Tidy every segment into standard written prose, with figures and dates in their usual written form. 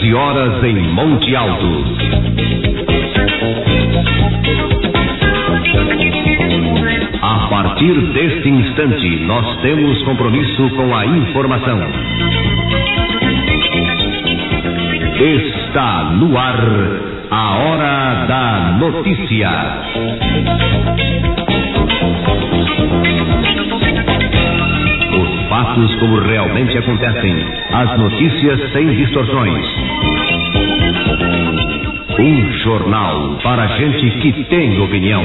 13 horas em Monte Alto. A partir deste instante, nós temos compromisso com a informação. Está no ar a Hora da Notícia. Os fatos como realmente acontecem, as notícias sem distorções. Um jornal para gente que tem opinião.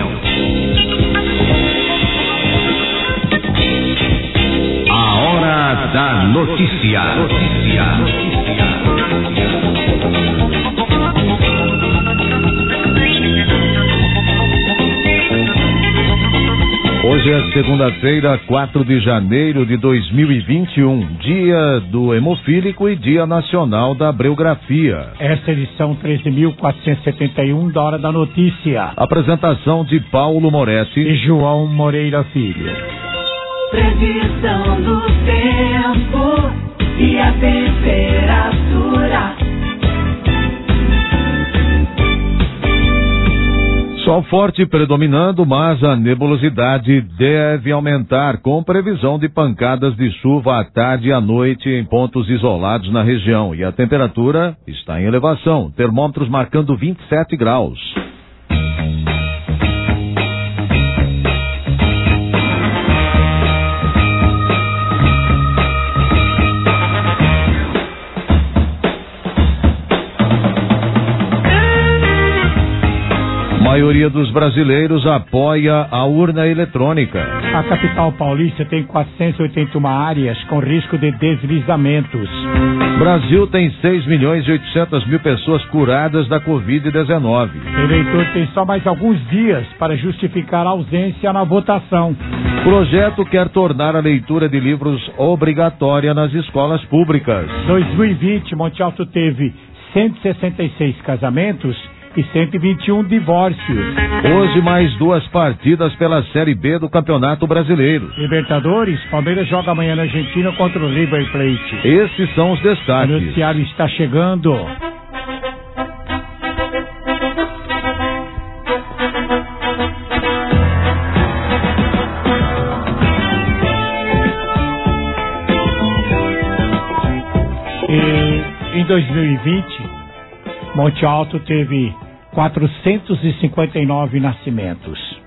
A Hora da Notícia. Hoje é segunda-feira, 4 de janeiro de 2021, dia do hemofílico e dia nacional da abreugrafia. Esta edição 13.471 da Hora da Notícia. Apresentação de Paulo Moretti e João Moreira Filho. Previsão do tempo e a temperatura. Sol forte predominando, mas a nebulosidade deve aumentar, com previsão de pancadas de chuva à tarde e à noite em pontos isolados na região. E a temperatura está em elevação, termômetros marcando 27 graus. A maioria dos brasileiros apoia a urna eletrônica. A capital paulista tem 481 áreas com risco de deslizamentos. Brasil tem 6.800.000 pessoas curadas da Covid-19. Eleitor tem só mais alguns dias para justificar a ausência na votação. Projeto quer tornar a leitura de livros obrigatória nas escolas públicas. 2020, Monte Alto teve 166 casamentos e 121 divórcios. Hoje mais 2 partidas pela Série B do Campeonato Brasileiro. Libertadores, Palmeiras joga amanhã na Argentina contra o River Plate. Esses são os destaques. O noticiário está chegando. E em 2020, Monte Alto teve 459 nascimentos,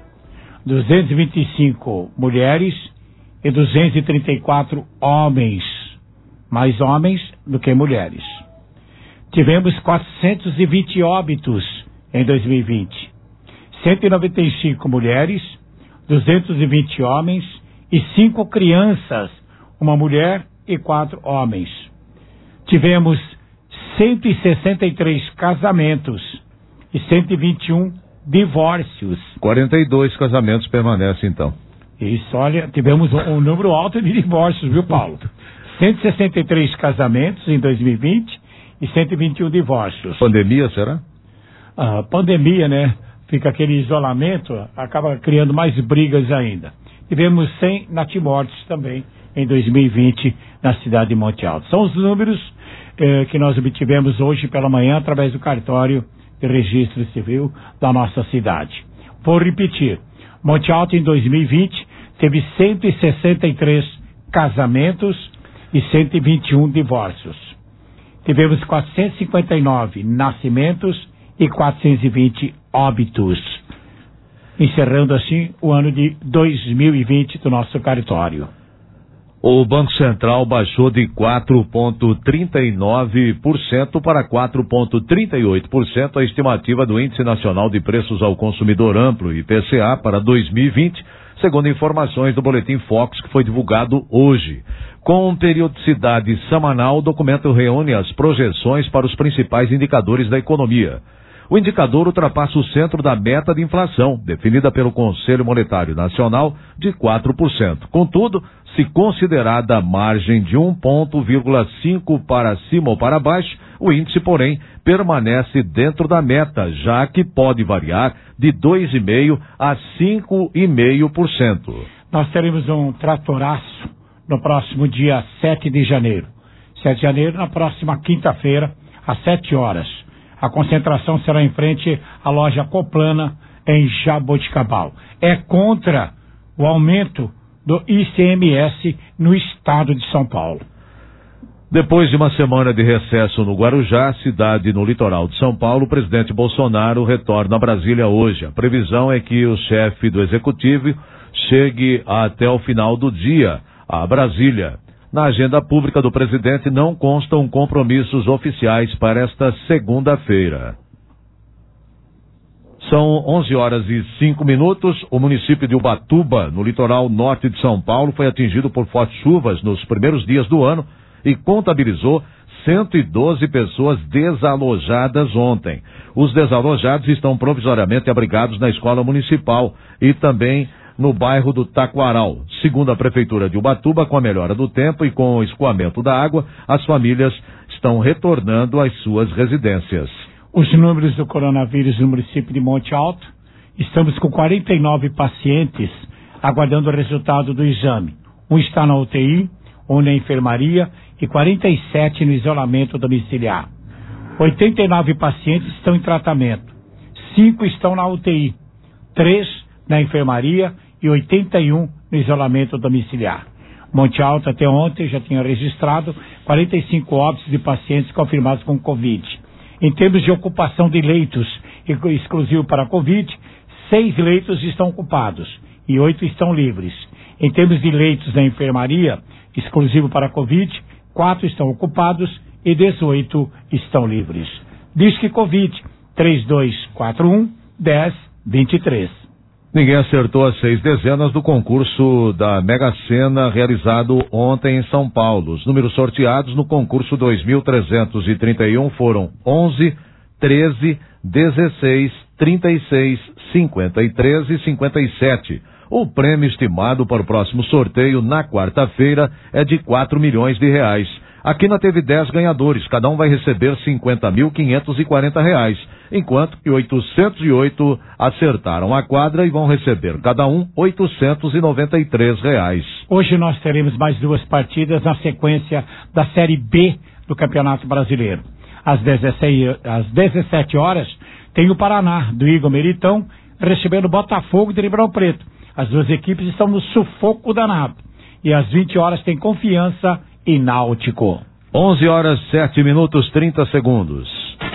225 mulheres e 234 homens, mais homens do que mulheres. Tivemos 420 óbitos em 2020, 195 mulheres, 220 homens e 5 crianças, uma mulher e 4 homens. Tivemos 163 casamentos e 121 divórcios. 42 casamentos permanecem, então. Isso, olha, tivemos um número alto de divórcios, viu, Paulo? 163 casamentos em 2020 e 121 divórcios. Pandemia, será? Pandemia, né? Fica aquele isolamento, acaba criando mais brigas ainda. Tivemos 100 natimortes também em 2020 na cidade de Monte Alto. São os números que nós obtivemos hoje pela manhã através do cartório de registro civil da nossa cidade. Vou repetir, Monte Alto em 2020 teve 163 casamentos e 121 divórcios. Tivemos 459 nascimentos e 420 óbitos. Encerrando assim o ano de 2020 do nosso cartório. O Banco Central baixou de 4,39% para 4,38% a estimativa do Índice Nacional de Preços ao Consumidor Amplo, IPCA, para 2020, segundo informações do Boletim Focus, que foi divulgado hoje. Com periodicidade semanal, o documento reúne as projeções para os principais indicadores da economia. O indicador ultrapassa o centro da meta de inflação, definida pelo Conselho Monetário Nacional, de 4%. Contudo, se considerada a margem de 1,5 para cima ou para baixo, o índice, porém, permanece dentro da meta, já que pode variar de 2,5% a 5,5%. Nós teremos um tratoraço no próximo dia 7 de janeiro. 7 de janeiro, na próxima quinta-feira, às 7 horas. A concentração será em frente à loja Coplana, em Jaboticabal. É contra o aumento do ICMS no estado de São Paulo. Depois de uma semana de recesso no Guarujá, cidade no litoral de São Paulo, o presidente Bolsonaro retorna a Brasília hoje. A previsão é que o chefe do executivo chegue até o final do dia a Brasília. Na agenda pública do presidente não constam compromissos oficiais para esta segunda-feira. São 11h05. O município de Ubatuba, no litoral norte de São Paulo, foi atingido por fortes chuvas nos primeiros dias do ano e contabilizou 112 pessoas desalojadas ontem. Os desalojados estão provisoriamente abrigados na escola municipal e também no bairro do Taquaral. Segundo a prefeitura de Ubatuba, com a melhora do tempo e com o escoamento da água, as famílias estão retornando às suas residências. Os números do coronavírus no município de Monte Alto, estamos com 49 pacientes aguardando o resultado do exame. Um está na UTI, um na enfermaria e 47 no isolamento domiciliar. 89 pacientes estão em tratamento, 5 estão na UTI, 3 na enfermaria e 81 no isolamento domiciliar. Monte Alto até ontem já tinha registrado 45 óbitos de pacientes confirmados com Covid. Em termos de ocupação de leitos exclusivo para Covid, 6 leitos estão ocupados e 8 estão livres. Em termos de leitos da enfermaria exclusivo para Covid, 4 estão ocupados e 18 estão livres. Disque Covid 3241-1023. Ninguém acertou as 6 dezenas do concurso da Mega Sena realizado ontem em São Paulo. Os números sorteados no concurso 2.331 foram 11, 13, 16, 36, 53 e 57. O prêmio estimado para o próximo sorteio na quarta-feira é de R$4 milhões. A Quina teve 10 ganhadores, cada um vai receber R$50.540, enquanto que 808 acertaram a quadra e vão receber cada um R$893. Hoje nós teremos mais 2 partidas na sequência da Série B do Campeonato Brasileiro. Às 17 horas tem o Paraná, do Igor Meritão, recebendo o Botafogo de Ribeirão Preto. As 2 equipes estão no sufoco danado. E às 20 horas tem Confiança e Náutico. 11h07:30.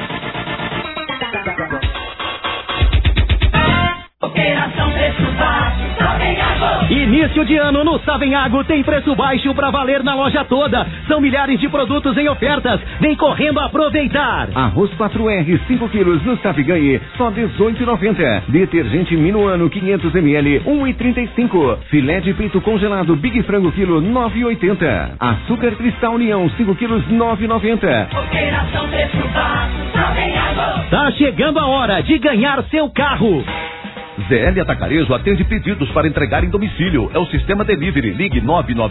Operação Preço Baixo, Savenhago. Início de ano no Savenhago tem preço baixo pra valer na loja toda. São milhares de produtos em ofertas. Vem correndo aproveitar. Arroz 4R 5 quilos no Saviganhe, só R$18,90. Detergente Minuano 500 ml, R$1,35. Filé de peito congelado Big Frango quilo, R$9,80. Açúcar Cristal União 5 quilos, R$9,90. Operação Preço Baixo, Savenhago. Tá chegando a hora de ganhar seu carro. ZL Atacarejo atende pedidos para entregar em domicílio. É o sistema delivery. Ligue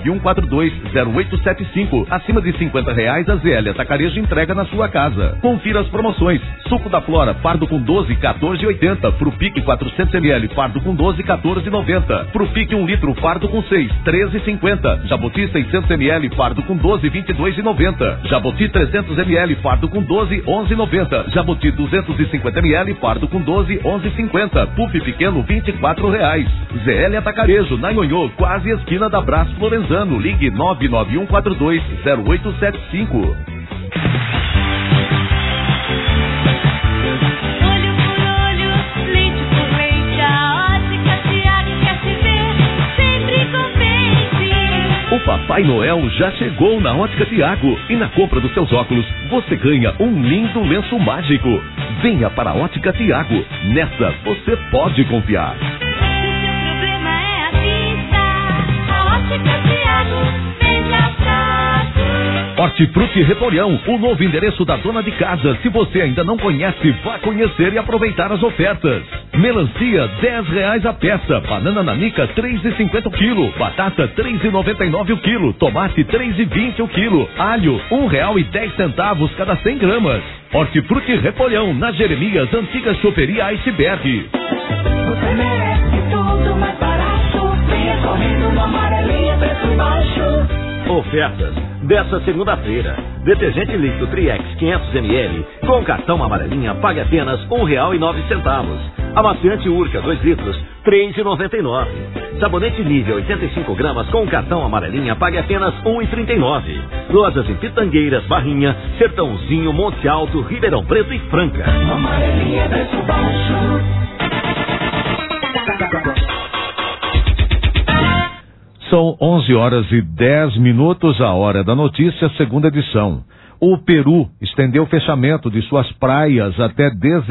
991420875. Acima de R$50, a ZL Atacarejo entrega na sua casa. Confira as promoções. Suco da Flora, fardo com 12, R$14,80. Frupic 400 ml, fardo com 12, R$14,90. Frupic 1 litro, fardo com 6, R$13,50. Jabuti 600 ml, fardo com 12, R$22,90. Jabuti 300 ml, fardo com 12, R$11,90. Jabuti 250 ml, fardo com 12, R$11,50. Puff pequeno, R$24. ZL Atacarejo, na Nhonhô, quase esquina da Brás Florenzano. Ligue 991420875. Olho por olho, leite por leite, a Ótica Tiago quer se ver sempre contente. O Papai Noel já chegou na Ótica Tiago e na compra dos seus óculos você ganha um lindo lenço mágico. Venha para a Ótica Tiago. Nessa você pode confiar. Se o seu problema é a vista, a Ótica Tiago veja prazo. Hortifruti Repolhão, o novo endereço da dona de casa. Se você ainda não conhece, vá conhecer e aproveitar as ofertas. Melancia, R$10 a peça. Banana nanica, R$3,50 o quilo. Batata, R$3,99 o quilo. Tomate, R$3,20 o quilo. Alho, R$1,10 cada 100 gramas. Hortifruti Repolhão, na Jeremias, antiga choperia Iceberg. Você merece tudo mais barato. Venha correndo no amarelinho, preço baixo. Ofertas dessa segunda-feira. Detergente líquido Triex 500 ml com cartão amarelinha pague apenas R$1,09. Amaciante Urca 2 litros R$3,99. Sabonete Nivea 85 gramas com cartão amarelinha pague apenas R$1,39. Lojas em Pitangueiras, Barrinha, Sertãozinho, Monte Alto, Ribeirão Preto e Franca. Amarelinha é preço baixo. São 11h10, a hora da notícia, segunda edição. O Peru estendeu o fechamento de suas praias até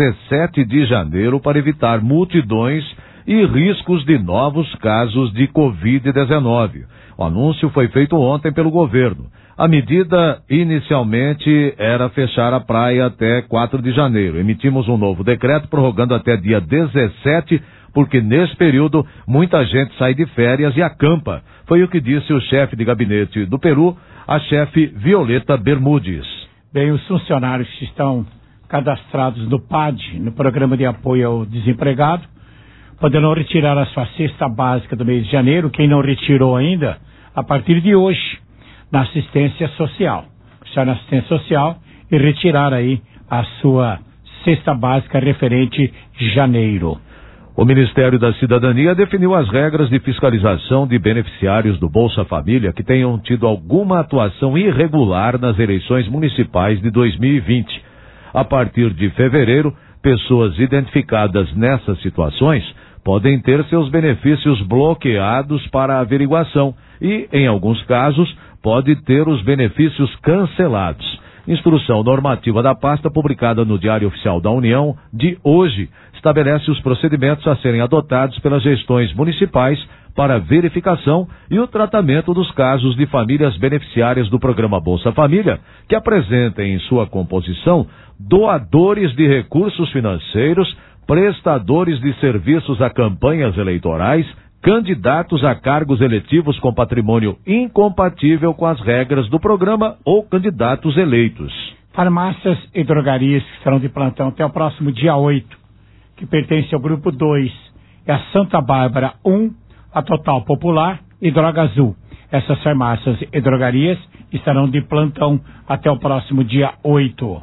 17 de janeiro para evitar multidões e riscos de novos casos de Covid-19. O anúncio foi feito ontem pelo governo. A medida inicialmente era fechar a praia até 4 de janeiro. Emitimos um novo decreto prorrogando até dia 17, porque nesse período muita gente sai de férias e acampa. Foi o que disse o chefe de gabinete do Peru, a chefe Violeta Bermudes. Bem, os funcionários que estão cadastrados no PAD, no Programa de Apoio ao Desempregado, poderão retirar a sua cesta básica do mês de janeiro, quem não retirou ainda, a partir de hoje, na assistência social. Estar na assistência social e retirar aí a sua cesta básica referente janeiro. O Ministério da Cidadania definiu as regras de fiscalização de beneficiários do Bolsa Família que tenham tido alguma atuação irregular nas eleições municipais de 2020. A partir de fevereiro, pessoas identificadas nessas situações podem ter seus benefícios bloqueados para averiguação e, em alguns casos, pode ter os benefícios cancelados. Instrução normativa da pasta, publicada no Diário Oficial da União de hoje, estabelece os procedimentos a serem adotados pelas gestões municipais para verificação e o tratamento dos casos de famílias beneficiárias do programa Bolsa Família, que apresentem em sua composição doadores de recursos financeiros, prestadores de serviços a campanhas eleitorais, candidatos a cargos eletivos com patrimônio incompatível com as regras do programa ou candidatos eleitos. Farmácias e drogarias que estarão de plantão até o próximo dia 8, que pertence ao grupo 2, é a Santa Bárbara 1, a Total Popular e Droga Azul. Essas farmácias e drogarias estarão de plantão até o próximo dia 8.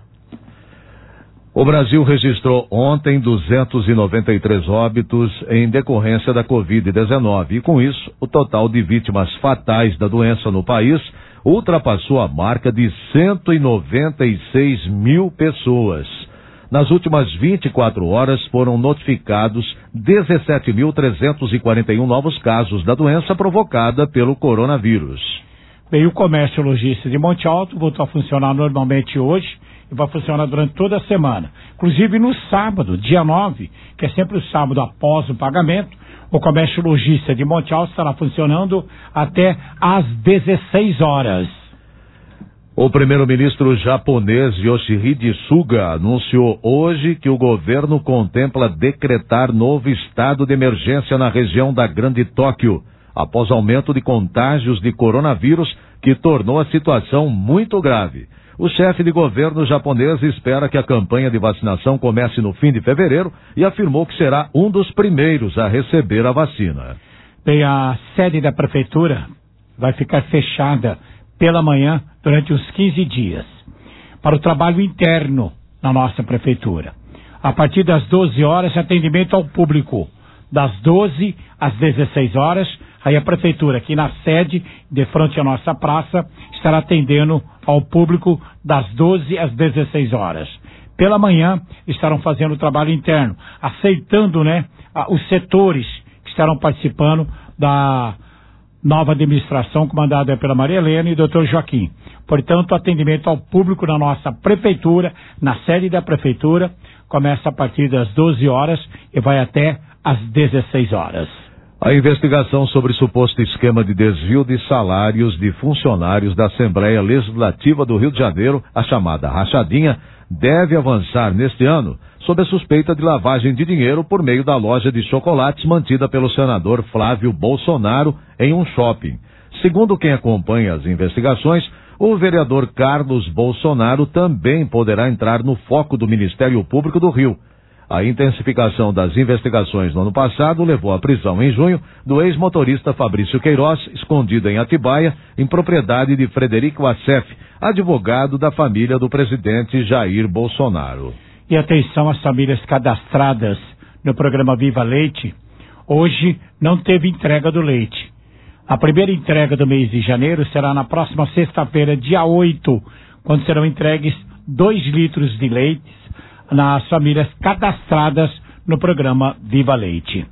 O Brasil registrou ontem 293 óbitos em decorrência da Covid-19 e, com isso, o total de vítimas fatais da doença no país ultrapassou a marca de 196 mil pessoas. Nas últimas 24 horas foram notificados 17.341 novos casos da doença provocada pelo coronavírus. Bem, o comércio logístico de Monte Alto voltou a funcionar normalmente hoje e vai funcionar durante toda a semana. Inclusive no sábado, dia 9, que é sempre o sábado após o pagamento, o comércio logístico de Monte Alto estará funcionando até às 16 horas. O primeiro-ministro japonês Yoshihide Suga anunciou hoje que o governo contempla decretar novo estado de emergência na região da Grande Tóquio, após aumento de contágios de coronavírus que tornou a situação muito grave. O chefe de governo japonês espera que a campanha de vacinação comece no fim de fevereiro e afirmou que será um dos primeiros a receber a vacina. Bem, a sede da prefeitura vai ficar fechada pela manhã durante uns 15 dias para o trabalho interno na nossa prefeitura. A partir das 12 horas, atendimento ao público. Das 12 às 16 horas, aí a prefeitura, aqui na sede, de frente à nossa praça, estará atendendo ao público das 12 às 16 horas. Pela manhã, estarão fazendo o trabalho interno, aceitando, os setores que estarão participando da nova administração comandada pela Maria Helena e Dr. Joaquim. Portanto, o atendimento ao público na nossa prefeitura, na sede da prefeitura, começa a partir das 12 horas e vai até às 16 horas. A investigação sobre suposto esquema de desvio de salários de funcionários da Assembleia Legislativa do Rio de Janeiro, a chamada rachadinha, deve avançar neste ano, sob a suspeita de lavagem de dinheiro por meio da loja de chocolates mantida pelo senador Flávio Bolsonaro em um shopping. Segundo quem acompanha as investigações, o vereador Carlos Bolsonaro também poderá entrar no foco do Ministério Público do Rio. A intensificação das investigações no ano passado levou à prisão em junho do ex-motorista Fabrício Queiroz, escondido em Atibaia, em propriedade de Frederico Assef, advogado da família do presidente Jair Bolsonaro. E atenção às famílias cadastradas no programa Viva Leite. Hoje não teve entrega do leite. A primeira entrega do mês de janeiro será na próxima sexta-feira, dia 8, quando serão entregues 2 litros de leite nas famílias cadastradas no programa Viva Leite.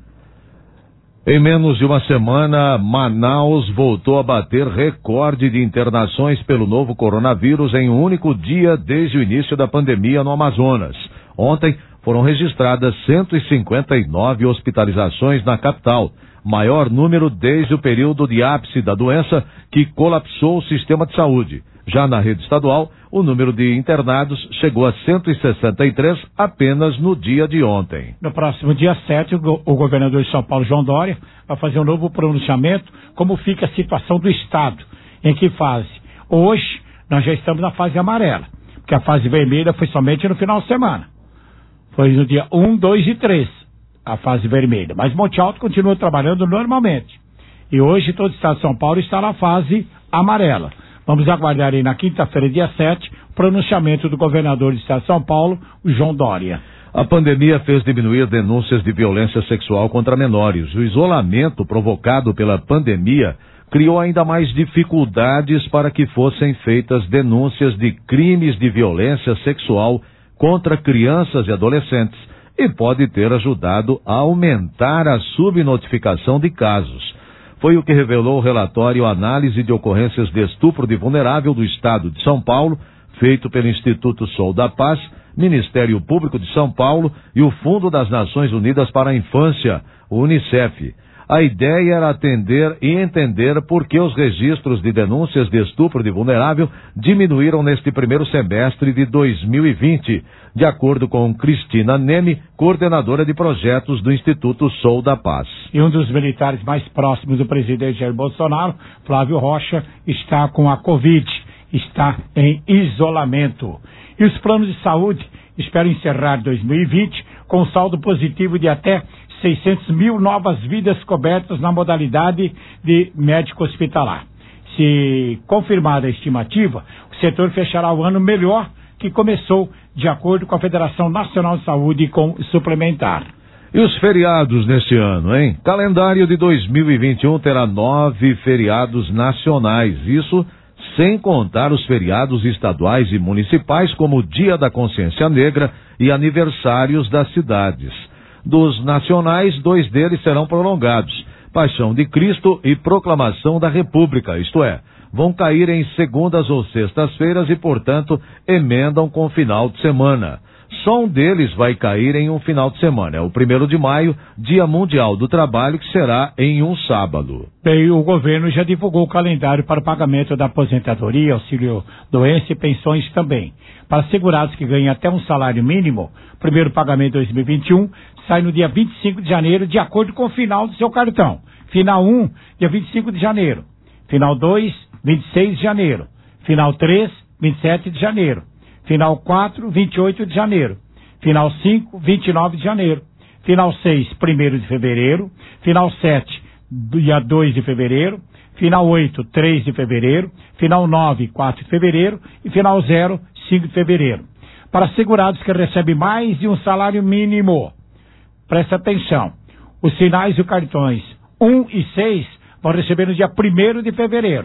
Em menos de uma semana, Manaus voltou a bater recorde de internações pelo novo coronavírus em um único dia desde o início da pandemia no Amazonas. Ontem foram registradas 159 hospitalizações na capital, maior número desde o período de ápice da doença que colapsou o sistema de saúde. Já na rede estadual, o número de internados chegou a 163 apenas no dia de ontem. No próximo dia 7, o governador de São Paulo, João Dória, vai fazer um novo pronunciamento, como fica a situação do estado, em que fase. Hoje, nós já estamos na fase amarela, porque a fase vermelha foi somente no final de semana. Foi no dia 1, 2 e 3, a fase vermelha. Mas Monte Alto continua trabalhando normalmente. E hoje todo o estado de São Paulo está na fase amarela. Vamos aguardar aí na quinta-feira, dia 7, o pronunciamento do governador do estado de São Paulo, o João Dória. A pandemia fez diminuir denúncias de violência sexual contra menores. O isolamento provocado pela pandemia criou ainda mais dificuldades para que fossem feitas denúncias de crimes de violência sexual contra crianças e adolescentes e pode ter ajudado a aumentar a subnotificação de casos. Foi o que revelou o relatório Análise de Ocorrências de Estupro de Vulnerável do Estado de São Paulo, feito pelo Instituto Sol da Paz, Ministério Público de São Paulo e o Fundo das Nações Unidas para a Infância, o UNICEF. A ideia era atender e entender por que os registros de denúncias de estupro de vulnerável diminuíram neste primeiro semestre de 2020, de acordo com Cristina Neme, coordenadora de projetos do Instituto Sol da Paz. E um dos militares mais próximos do presidente Jair Bolsonaro, Flávio Rocha, está com a Covid, está em isolamento. E os planos de saúde esperam encerrar 2020 com saldo positivo de até 600 mil novas vidas cobertas na modalidade de médico hospitalar. Se confirmada a estimativa, o setor fechará o ano melhor que começou, de acordo com a Federação Nacional de Saúde com suplementar. E os feriados neste ano, hein? Calendário de 2021 terá 9 feriados nacionais, isso sem contar os feriados estaduais e municipais, como o Dia da Consciência Negra e aniversários das cidades. Dos nacionais, 2 deles serão prolongados: Paixão de Cristo e Proclamação da República, isto é, vão cair em segundas ou sextas-feiras e, portanto, emendam com o final de semana. Só um deles vai cair em um final de semana, é o 1º de maio, Dia Mundial do Trabalho, que será em um sábado. Bem, o governo já divulgou o calendário para o pagamento da aposentadoria, auxílio-doença e pensões também. Para segurados que ganham até um salário mínimo, o primeiro pagamento de 2021 sai no dia 25 de janeiro, de acordo com o final do seu cartão. Final 1, dia 25 de janeiro. Final 2, 26 de janeiro. Final 3, 27 de janeiro. Final 4, 28 de janeiro. Final 5, 29 de janeiro. Final 6, 1º de fevereiro. Final 7, dia 2 de fevereiro. Final 8, 3 de fevereiro. Final 9, 4 de fevereiro. E final 0, 5 de fevereiro. Para segurados que recebem mais de um salário mínimo, presta atenção, os sinais e os cartões 1 e 6 vão receber no dia 1º de fevereiro.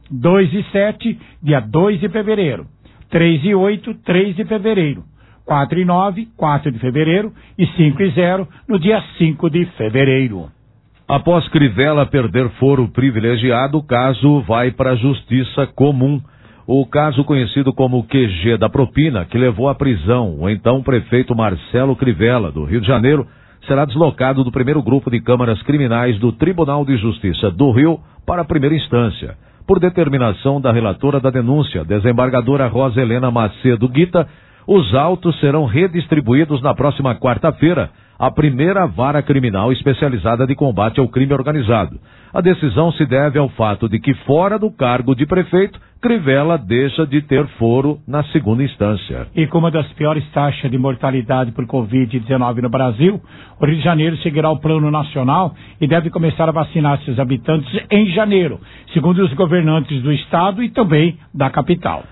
2 e 7, dia 2 de fevereiro. 3 e 8, 3 de fevereiro. 4 e 9, 4 de fevereiro. E 5 e 0, no dia 5 de fevereiro. Após Crivella perder foro privilegiado, o caso vai para a Justiça Comum. O caso conhecido como QG da propina, que levou à prisão o então prefeito Marcelo Crivella, do Rio de Janeiro, será deslocado do primeiro grupo de câmaras criminais do Tribunal de Justiça do Rio para a primeira instância. Por determinação da relatora da denúncia, desembargadora Rosa Helena Macedo Guita, os autos serão redistribuídos na próxima quarta-feira à primeira vara criminal especializada de combate ao crime organizado. A decisão se deve ao fato de que, fora do cargo de prefeito, Crivella deixa de ter foro na segunda instância. E com uma das piores taxas de mortalidade por Covid-19 no Brasil, o Rio de Janeiro seguirá o plano nacional e deve começar a vacinar seus habitantes em janeiro, segundo os governantes do estado e também da capital.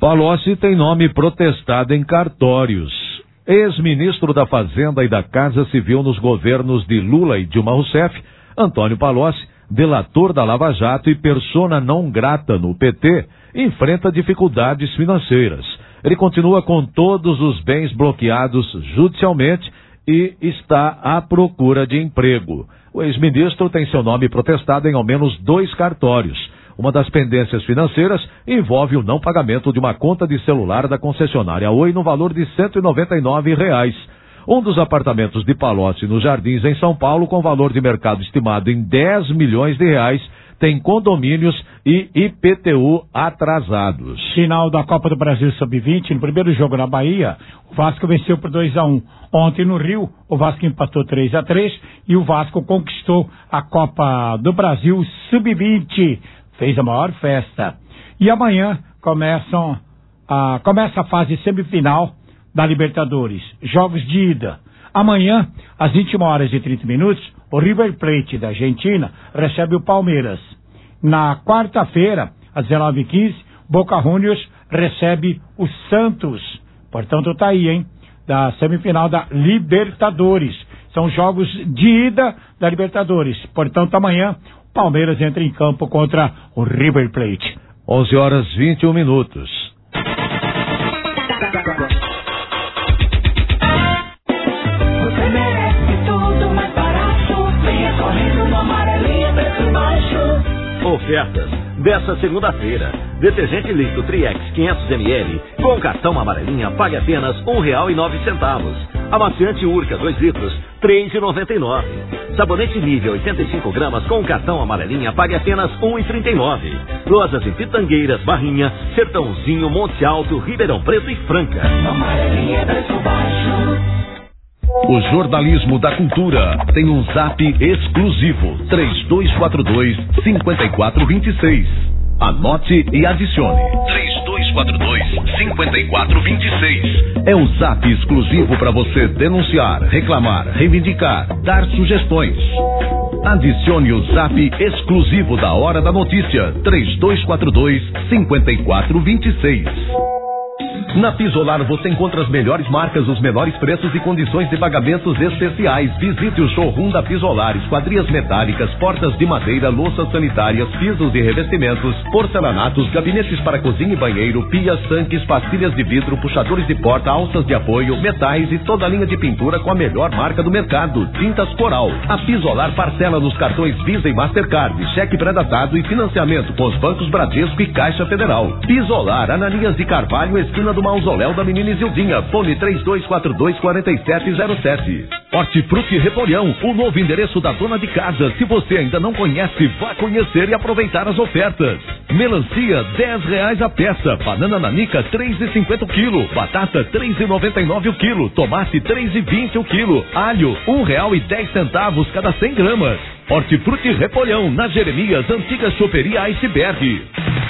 Palocci tem nome protestado em cartórios. Ex-ministro da Fazenda e da Casa Civil nos governos de Lula e Dilma Rousseff, Antônio Palocci, delator da Lava Jato e persona não grata no PT, enfrenta dificuldades financeiras. Ele continua com todos os bens bloqueados judicialmente e está à procura de emprego. O ex-ministro tem seu nome protestado em ao menos 2 cartórios. Uma das pendências financeiras envolve o não pagamento de uma conta de celular da concessionária Oi no valor de R$ 199. Um dos apartamentos de Palocci nos Jardins, em São Paulo, com valor de mercado estimado em R$ 10 milhões, tem condomínios e IPTU atrasados. Final da Copa do Brasil Sub-20, no primeiro jogo na Bahia, o Vasco venceu por 2-1. Ontem no Rio, o Vasco empatou 3-3 e o Vasco conquistou a Copa do Brasil Sub-20. Fez a maior festa. E amanhã começa a fase semifinal da Libertadores. Jogos de ida. Amanhã, às 21h30, o River Plate da Argentina recebe o Palmeiras. Na quarta-feira, às 19h15, Boca Juniors recebe o Santos. Portanto, tá aí, hein? Da semifinal da Libertadores. São jogos de ida da Libertadores. Portanto, amanhã, o Palmeiras entra em campo contra o River Plate. 11h21. Você merece tudo mais barato. Venha correndo no Amarelinha Preço Baixo. Ofertas dessa segunda-feira. Detergente líquido Triex 500ml com cartão Amarelinha pague apenas R$ 1,09. Amaciante Urca 2 litros, R$ 3,99. Sabonete Nivea 85 gramas com cartão Amarelinha pague apenas R$ 1,39. Lojas em Pitangueiras, Barrinha, Sertãozinho, Monte Alto, Ribeirão Preto e Franca. Amarelinha Preço Baixo. O jornalismo da cultura tem um zap exclusivo, 3242-5426. Anote e adicione. 3242-5426. É o zap exclusivo para você denunciar, reclamar, reivindicar, dar sugestões. Adicione o zap exclusivo da Hora da Notícia, 3242-5426. Na Pisolar você encontra as melhores marcas, os menores preços e condições de pagamentos especiais. Visite o showroom da Pisolar, esquadrias metálicas, portas de madeira, louças sanitárias, pisos e revestimentos, porcelanatos, gabinetes para cozinha e banheiro, pias, tanques, pastilhas de vidro, puxadores de porta, alças de apoio, metais e toda a linha de pintura com a melhor marca do mercado, tintas Coral. A Pisolar parcela nos cartões Visa e Mastercard, cheque pré-datado e financiamento com os bancos Bradesco e Caixa Federal. Pisolar, Ananias de Carvalho, esquina do Mausoléu da Menina Isildinha, fone 3242-4707. Hortifruti Repolhão, o novo endereço da dona de casa. Se você ainda não conhece, vá conhecer e aproveitar as ofertas. Melancia, R$10 a peça. Banana nanica, R$3,50 o quilo. Batata, R$3,99 o quilo. Tomate, R$3,20 o quilo. Alho, R$1,10 cada 100 gramas. Hortifruti Repolhão, na Jeremias, antiga choperia Iceberg.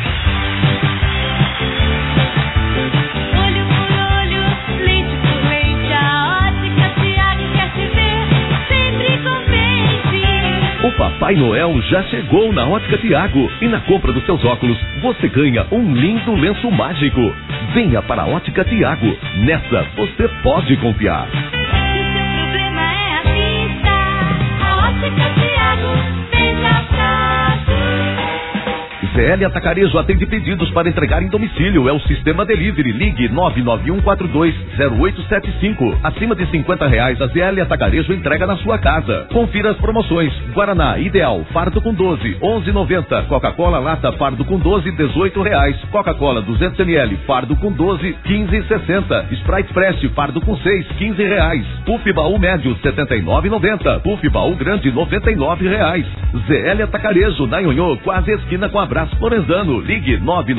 O Papai Noel já chegou na Ótica Tiago e na compra dos seus óculos você ganha um lindo lenço mágico. Venha para a Ótica Tiago. Nessa você pode confiar. Se o seu problema é a vista, a Ótica Tiago veja fácil. ZL Atacarejo atende pedidos para entregar em domicílio. É o sistema delivery. Ligue 991420875. Acima de R$50, a ZL Atacarejo entrega na sua casa. Confira as promoções. Guaraná Ideal, fardo com 12, R$11,90. Coca-Cola Lata, fardo com 12, R$18. Coca-Cola 200ml, fardo com 12, R$15,60. Sprite Fresh, fardo com 6, R$15. Puff Baú Médio, R$79,90. Puff Baú Grande, R$99. ZL Atacarejo, na Ionhô, quase esquina com Abraço Lorenzano. Ligue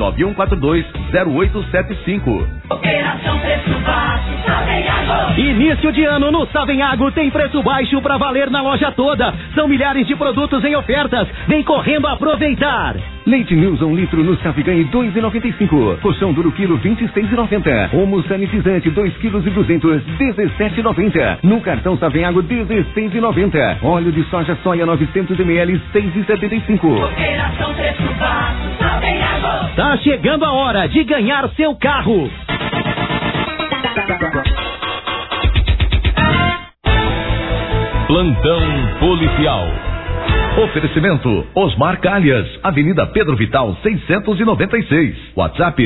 991420875. Operação Preço Baixo, Savenhago. Início de ano no Savenhago tem preço baixo pra valer na loja toda. São milhares de produtos em ofertas. Vem correndo aproveitar. Leite News 1 litro no Saviganhe 2,95. Colchão duro quilo 26,90. Homo sanitizante 2 quilos e 200 17,90. No cartão Savenhago 16,90. Óleo de soja soia 900 ml 6,75. Operação Preço Baixo, só tem água. Tá chegando a hora de ganhar seu carro. Plantão policial. Oferecimento Osmar Calhas, Avenida Pedro Vital 696. WhatsApp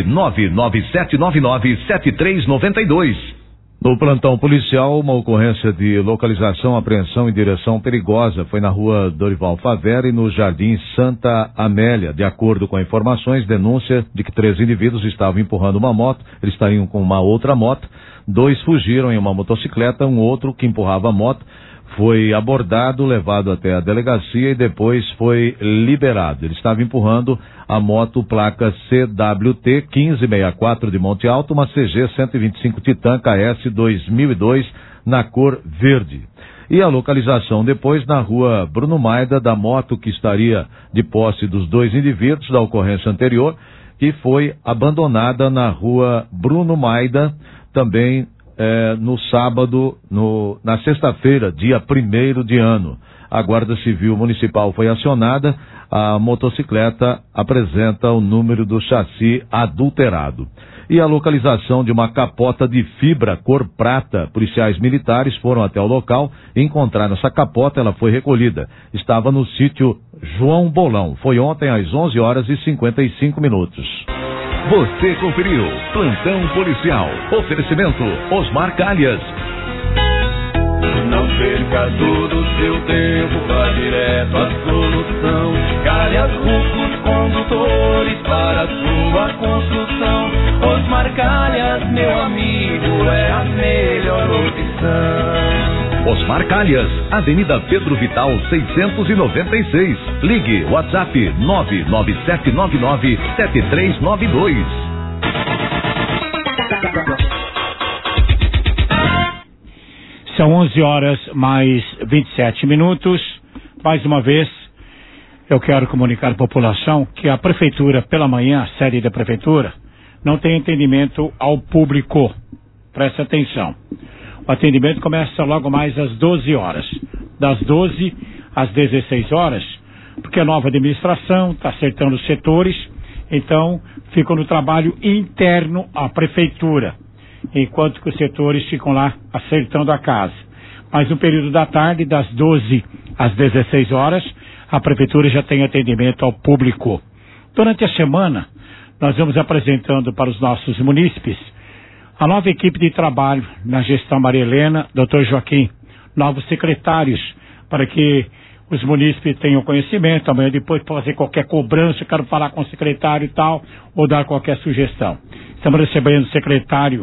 997997392. No plantão policial, uma ocorrência de localização, apreensão em direção perigosa foi na rua Dorival Faveri, no Jardim Santa Amélia. De acordo com informações, denúncia de que 3 indivíduos estavam empurrando uma moto, eles estariam com uma outra moto, 2 fugiram em uma motocicleta, um outro que empurrava a moto foi abordado, levado até a delegacia e depois foi liberado. Ele estava empurrando a moto placa CWT 1564 de Monte Alto, uma CG 125 Titan KS 2002 na cor verde. E a localização depois na rua Bruno Maida da moto que estaria de posse dos 2 indivíduos da ocorrência anterior, que foi abandonada na rua Bruno Maida, também no sábado, na sexta-feira, dia 1º de ano. A Guarda Civil Municipal foi acionada, a motocicleta apresenta o número do chassi adulterado. E a localização de uma capota de fibra cor prata. Policiais militares foram até o local e encontraram essa capota, ela foi recolhida. Estava no sítio João Bolão. Foi ontem às 11h55. Você conferiu Plantão Policial. Oferecimento Osmar Calhas. Não perca todo o seu tempo, vá direto à solução. Calhas Rufos Condutores para a sua construção. Osmar Calhas, meu amigo, é a melhor opção. Osmar Calhas, Avenida Pedro Vital 696. Ligue WhatsApp 997997392. São 11h mais 27. Mais uma vez, eu quero comunicar à população que a Prefeitura, pela manhã, a sede da Prefeitura, não tem atendimento ao público. Preste atenção. O atendimento começa logo mais às 12 horas. Das 12 às 16 horas, porque a nova administração está acertando os setores, então ficam no trabalho interno à Prefeitura, enquanto que os setores ficam lá acertando a casa. Mas no período da tarde, das 12 às 16 horas, a Prefeitura já tem atendimento ao público. Durante a semana, nós vamos apresentando para os nossos munícipes a nova equipe de trabalho na gestão Maria Helena, Dr. Joaquim, novos secretários, para que os munícipes tenham conhecimento, amanhã depois para fazer qualquer cobrança, quero falar com o secretário e tal, ou dar qualquer sugestão. Estamos recebendo o secretário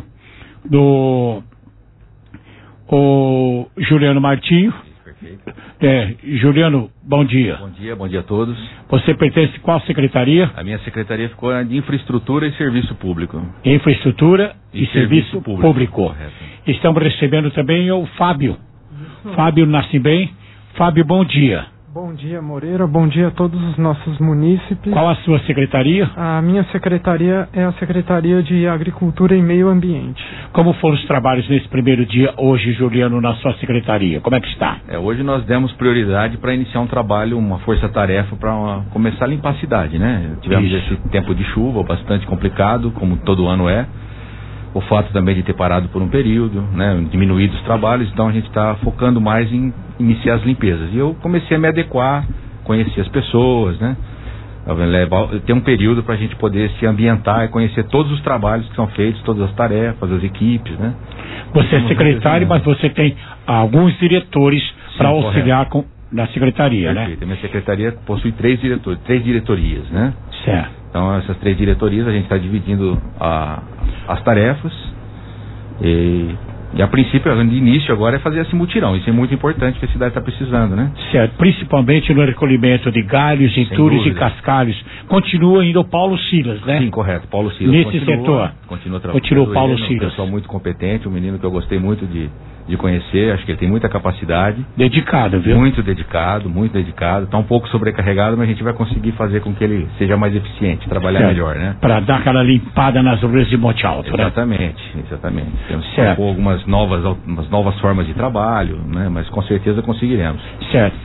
o Juliano Martinho. Perfeito. Juliano, bom dia. Bom dia a todos. Você pertence a qual secretaria? A minha secretaria ficou de Infraestrutura e Serviço Público. Infraestrutura e Serviço Público. Correto. Estamos recebendo também o Fábio. Fábio Nascimento. Fábio, bom dia. Bom dia, Moreira. Bom dia a todos os nossos munícipes. Qual a sua secretaria? A minha secretaria é a Secretaria de Agricultura e Meio Ambiente. Como foram os trabalhos nesse primeiro dia hoje, Juliano, na sua secretaria? Como é que está? Hoje nós demos prioridade para iniciar um trabalho, uma força-tarefa para começar a limpar a cidade, né? Tivemos esse tempo de chuva bastante complicado, como todo ano é. O fato também de ter parado por um período, né, diminuído os trabalhos, então a gente está focando mais em iniciar as limpezas. E eu comecei a me adequar, conhecer as pessoas, né, ter um período para a gente poder se ambientar e conhecer todos os trabalhos que são feitos, todas as tarefas, as equipes, né. Você é secretário, mas você tem alguns diretores para auxiliar na secretaria, perfeito, né? A minha secretaria possui três diretorias, né. Certo. Então, essas 3 diretorias, a gente está dividindo as tarefas e a princípio, de início agora, é fazer esse mutirão. Isso é muito importante, porque a cidade está precisando, né? Certo, principalmente no recolhimento de galhos, entulhos e cascalhos. Continua ainda o Paulo Silas, né? Sim, correto, Paulo Silas. Nesse setor. Continua trabalhando. Continua o Paulo Silas. Um pessoal muito competente, um menino que eu gostei muito de conhecer, acho que ele tem muita capacidade. Dedicado, viu? Muito dedicado. Está um pouco sobrecarregado, mas a gente vai conseguir fazer com que ele seja mais eficiente, trabalhar melhor, né? Para dar aquela limpada nas ruas de Monte Alto, exatamente. Temos que propor algumas novas formas de trabalho, né? Mas com certeza conseguiremos. Certo.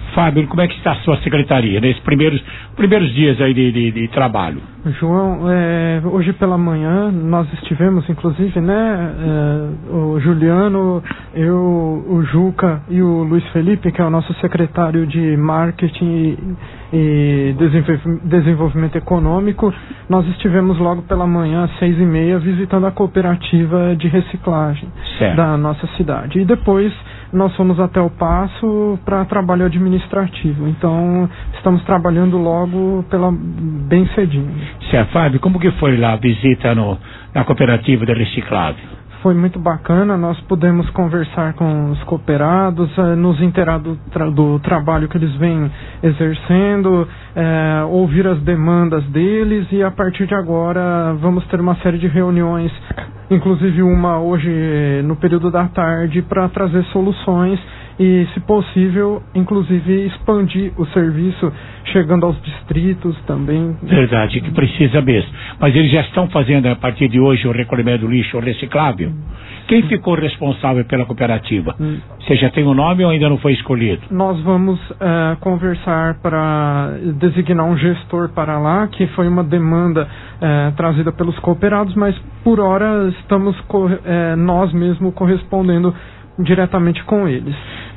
Fábio, como é que está a sua secretaria nesses primeiros dias aí de trabalho? João, hoje pela manhã nós estivemos, inclusive, né, o Juliano, eu, o Juca e o Luiz Felipe, que é o nosso secretário de Marketing e Desenvolvimento Econômico, nós estivemos logo pela manhã, às 6h30, visitando a cooperativa de reciclagem da nossa cidade. E depois nós fomos até o Paço para trabalho administrativo. Então, estamos trabalhando logo bem cedinho. Certo, Fábio, como que foi lá a visita na cooperativa de reciclagem? Foi muito bacana, nós pudemos conversar com os cooperados, nos inteirar do trabalho que eles vêm exercendo, ouvir as demandas deles, e a partir de agora vamos ter uma série de reuniões, inclusive uma hoje no período da tarde, para trazer soluções e, se possível, inclusive expandir o serviço, chegando aos distritos também. Verdade, que precisa mesmo. Mas eles já estão fazendo, a partir de hoje, o recolhimento do lixo reciclável? Quem ficou responsável pela cooperativa? Você já tem o nome ou ainda não foi escolhido? Nós vamos conversar para designar um gestor para lá, que foi uma demanda trazida pelos cooperados, mas por hora estamos nós mesmos correspondendo diretamente com eles.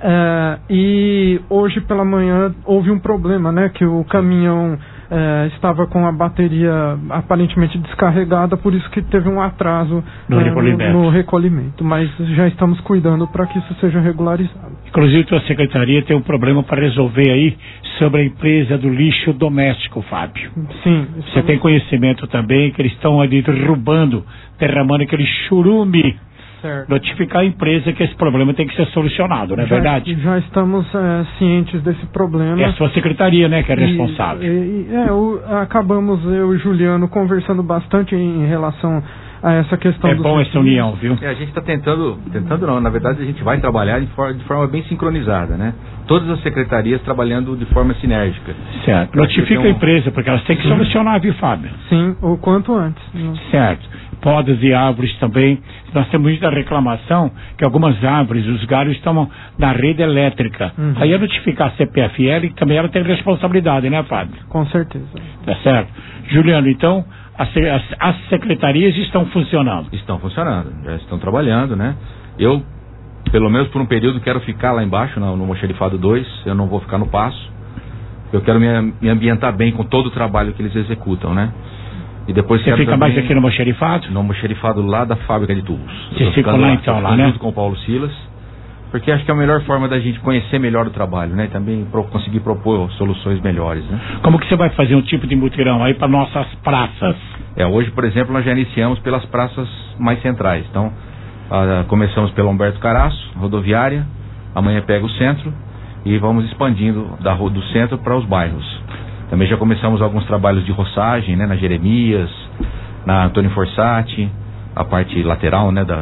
E hoje pela manhã houve um problema, né, que o caminhão estava com a bateria aparentemente descarregada, por isso que teve um atraso no recolhimento, mas já estamos cuidando para que isso seja regularizado. Inclusive, a secretaria tem um problema para resolver aí sobre a empresa do lixo doméstico, Fábio. Sim. Você tem conhecimento também que eles estão ali derrubando, derramando aquele churume. Certo. Notificar a empresa que esse problema tem que ser solucionado, não é verdade? Já estamos cientes desse problema. É a sua secretaria, né, que é responsável. Acabamos, eu e o Juliano, conversando bastante em relação a essa questão. É bom essa união, viu? A gente está tentando não, na verdade a gente vai trabalhar de forma bem sincronizada, né? Todas as secretarias trabalhando de forma sinérgica. Certo. Notifica a empresa, porque elas têm que solucionar, viu, Fábio? Sim, o quanto antes. Certo. Podas e árvores também. Nós temos muita reclamação que algumas árvores, os galhos estão na rede elétrica. Aí é notificar a CPFL, que também ela tem responsabilidade, né, Fábio? Com certeza. Tá certo. Juliano, então, as secretarias estão funcionando? Estão funcionando, já estão trabalhando, né? Eu, pelo menos por um período, quero ficar lá embaixo, no Almoxarifado 2, eu não vou ficar no Paço. Eu quero me ambientar bem com todo o trabalho que eles executam, né? E depois você fica mais aqui no Almoxarifado? No Almoxarifado lá da fábrica de tubos. Você fica lá então, lá, né? Junto com o Paulo Silas, porque acho que é a melhor forma da gente conhecer melhor o trabalho, né? Também conseguir propor soluções melhores, né? Como que você vai fazer um tipo de mutirão aí para nossas praças? Hoje, por exemplo, nós já iniciamos pelas praças mais centrais. Então, começamos pela Humberto Caraço, rodoviária, amanhã pega o centro e vamos expandindo do centro para os bairros. Também já começamos alguns trabalhos de roçagem, né, na Jeremias, na Antônio Forsatti, a parte lateral, né,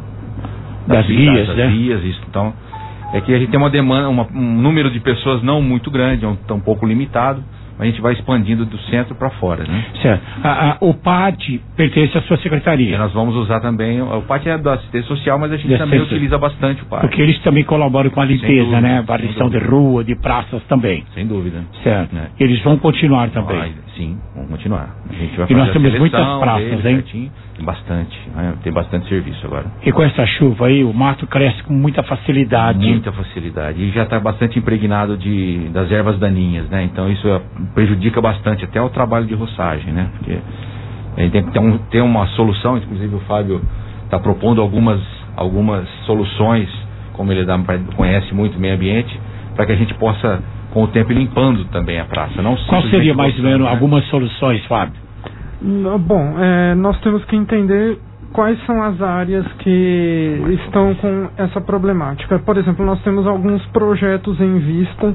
das vias, isso. Então, é que a gente tem uma demanda, um número de pessoas não muito grande, um pouco limitado, mas a gente vai expandindo do centro para fora, né? Certo. O PAT pertence à sua secretaria. E nós vamos usar também, o PAT é da assistência social, mas a gente também utiliza bastante o PAT. Porque eles também colaboram com a limpeza, né? Varrição de rua, de praças também. Sem dúvida. Certo. Né? Eles vão continuar também. Sim, vamos continuar. A gente vai fazer nós temos muitas praças, hein? Certinho. Bastante, né? Tem bastante serviço agora. E com essa chuva aí, o mato cresce com muita facilidade. Muita facilidade. E já está bastante impregnado das ervas daninhas, né? Então isso prejudica bastante até o trabalho de roçagem, né? Porque a gente tem que ter uma solução, inclusive o Fábio está propondo algumas soluções, como ele conhece muito o meio ambiente, para que a gente possa, com o tempo, ir limpando também a praça. Não Qual seria mais ou menos algumas soluções, Fábio? Bom, nós temos que entender quais são as áreas que estão com essa problemática. Por exemplo, nós temos alguns projetos em vista,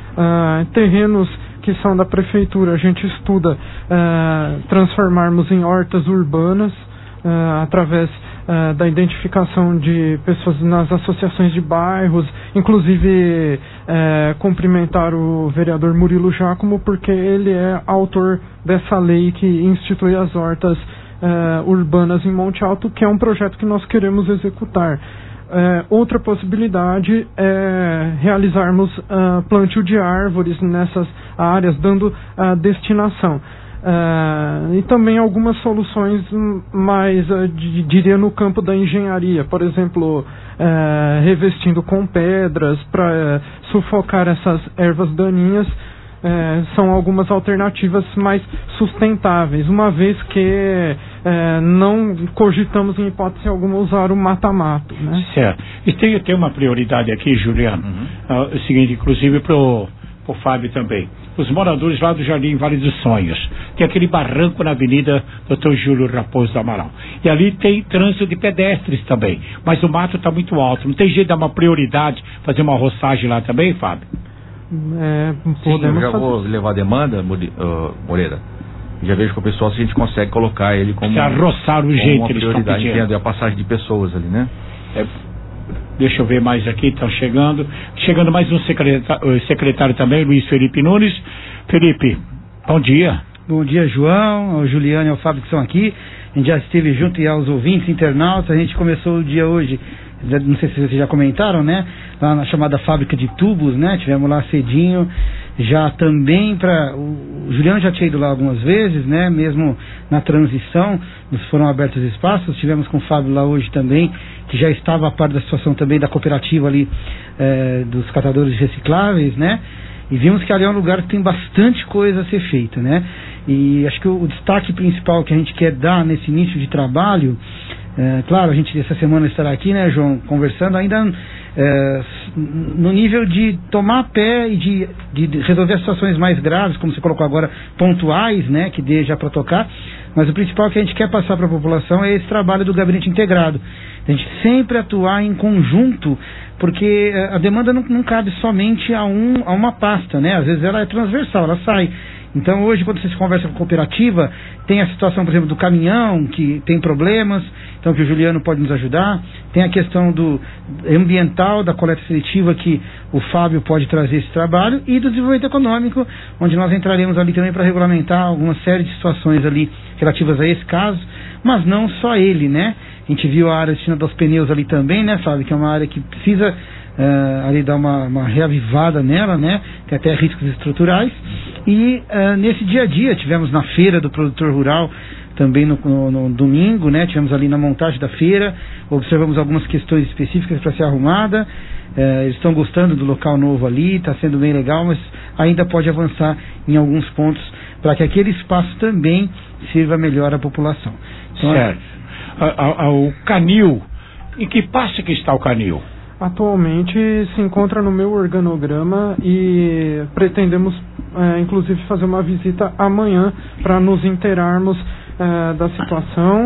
terrenos que são da prefeitura, a gente estuda transformarmos em hortas urbanas, através da identificação de pessoas nas associações de bairros, inclusive cumprimentar o vereador Murilo Giacomo, porque ele é autor dessa lei que institui as hortas urbanas em Monte Alto, que é um projeto que nós queremos executar. outra possibilidade é realizarmos plantio de árvores nessas áreas, dando destinação. E também algumas soluções mais, diria, no campo da engenharia, por exemplo, revestindo com pedras para sufocar essas ervas daninhas. São algumas alternativas mais sustentáveis, uma vez que não cogitamos em hipótese alguma usar o mata-mato, né? Certo. E tem uma prioridade aqui, Juliano, o seguinte, inclusive para o Fábio também. Os moradores lá do Jardim Vale dos Sonhos, tem aquele barranco na Avenida Dr. Júlio Raposo do Amaral. E ali tem trânsito de pedestres também, mas o mato está muito alto. Não tem jeito de dar uma prioridade, fazer uma roçagem lá também, Fábio? Sim, eu já vou levar a demanda, Moreira. Já vejo com o pessoal se a gente consegue colocar ele como roçar o jeito uma que eles estão prioridade, pedindo. entendo, a passagem de pessoas ali, né? Deixa eu ver mais aqui, estão chegando. Chegando mais um secretário também, Luiz Felipe Nunes. Felipe, bom dia. Bom dia, João, ao Juliano e ao Fábio que estão aqui. A gente já esteve junto e aos ouvintes, internautas. A gente começou o dia hoje, não sei se vocês já comentaram, né? Lá na chamada fábrica de tubos, né? Tivemos lá cedinho. Já também o Juliano já tinha ido lá algumas vezes, né? Mesmo na transição, nos foram abertos espaços. Tivemos com o Fábio lá hoje também, que já estava a par da situação também da cooperativa ali, dos catadores recicláveis, né? E vimos que ali é um lugar que tem bastante coisa a ser feita, né? E acho que o destaque principal que a gente quer dar nesse início de trabalho, claro, a gente essa semana estará aqui, né, João, conversando ainda no nível de tomar pé e de resolver as situações mais graves, como você colocou agora, pontuais, né, que dê já para tocar. Mas o principal que a gente quer passar para a população é esse trabalho do gabinete integrado. A gente sempre atuar em conjunto, porque a demanda não cabe somente a uma pasta, né? Às vezes ela é transversal, ela sai. Então hoje, quando você se conversa com a cooperativa, tem a situação, por exemplo, do caminhão, que tem problemas, então que o Juliano pode nos ajudar. Tem a questão do ambiental, da coleta seletiva, que o Fábio pode trazer esse trabalho, e do desenvolvimento econômico, onde nós entraremos ali também para regulamentar alguma série de situações ali relativas a esse caso, mas não só ele, né? A gente viu a área destinada aos pneus ali também, né, Fábio? Que é uma área que precisa ali dar uma reavivada nela, né? Tem até riscos estruturais. E nesse dia a dia, tivemos na feira do produtor rural, também no domingo, né? Tivemos ali na montagem da feira, observamos algumas questões específicas para ser arrumada. Eles estão gostando do local novo ali, está sendo bem legal, mas ainda pode avançar em alguns pontos para que aquele espaço também sirva melhor à população. Então, certo. O canil, em que passo que está o canil? Atualmente se encontra no meu organograma e pretendemos inclusive fazer uma visita amanhã para nos inteirarmos da situação.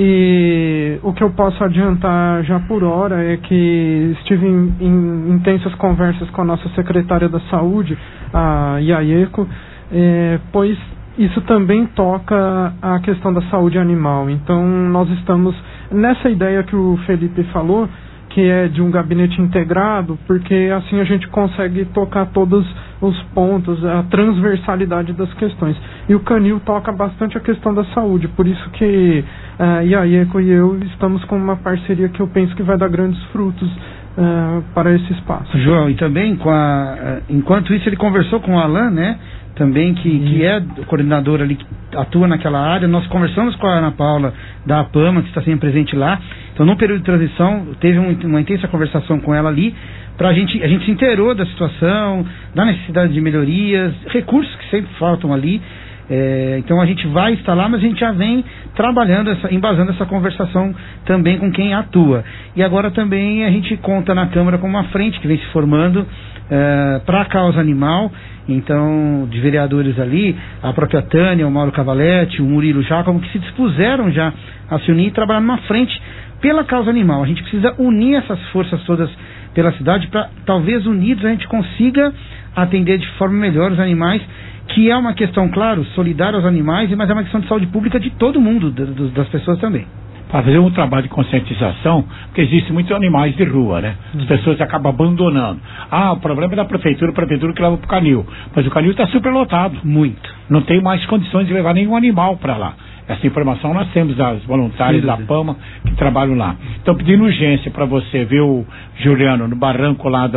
E o que eu posso adiantar já por hora é que estive em intensas conversas com a nossa secretária da Saúde, a Iaieco, pois isso também toca a questão da saúde animal. Então nós estamos nessa ideia que o Felipe falou, que é de um gabinete integrado, porque assim a gente consegue tocar todos os pontos, a transversalidade das questões. E o canil toca bastante a questão da saúde, por isso que a Iaieco e eu estamos com uma parceria que eu penso que vai dar grandes frutos para esse espaço. João, e também enquanto isso ele conversou com o Alan, né? Também que é o coordenador ali que atua naquela área. Nós conversamos com a Ana Paula da APAMA, que está sempre presente lá. Então, no período de transição, teve uma intensa conversação com ela ali, a gente se inteirou da situação, da necessidade de melhorias, recursos que sempre faltam ali. Então a gente vai estar lá, mas a gente já vem trabalhando, embasando essa conversação também com quem atua. E agora também a gente conta na Câmara com uma frente que vem se formando para a causa animal. Então, de vereadores ali, a própria Tânia, o Mauro Cavaletti, o Murilo Giacomo, que se dispuseram já a se unir e trabalhar numa frente pela causa animal. A gente precisa unir essas forças todas pela cidade para, talvez unidos, a gente consiga atender de forma melhor os animais, que é uma questão, claro, solidária aos animais, mas é uma questão de saúde pública de todo mundo, das pessoas também. para fazer um trabalho de conscientização, porque existe muitos animais de rua, né? As pessoas acabam abandonando. O problema é da prefeitura que leva pro canil. Mas o canil está superlotado. Muito. Não tem mais condições de levar nenhum animal para lá. Essa informação nós temos das voluntárias da PAMA que trabalham lá. Então, pedindo urgência para você ver o Juliano no barranco lá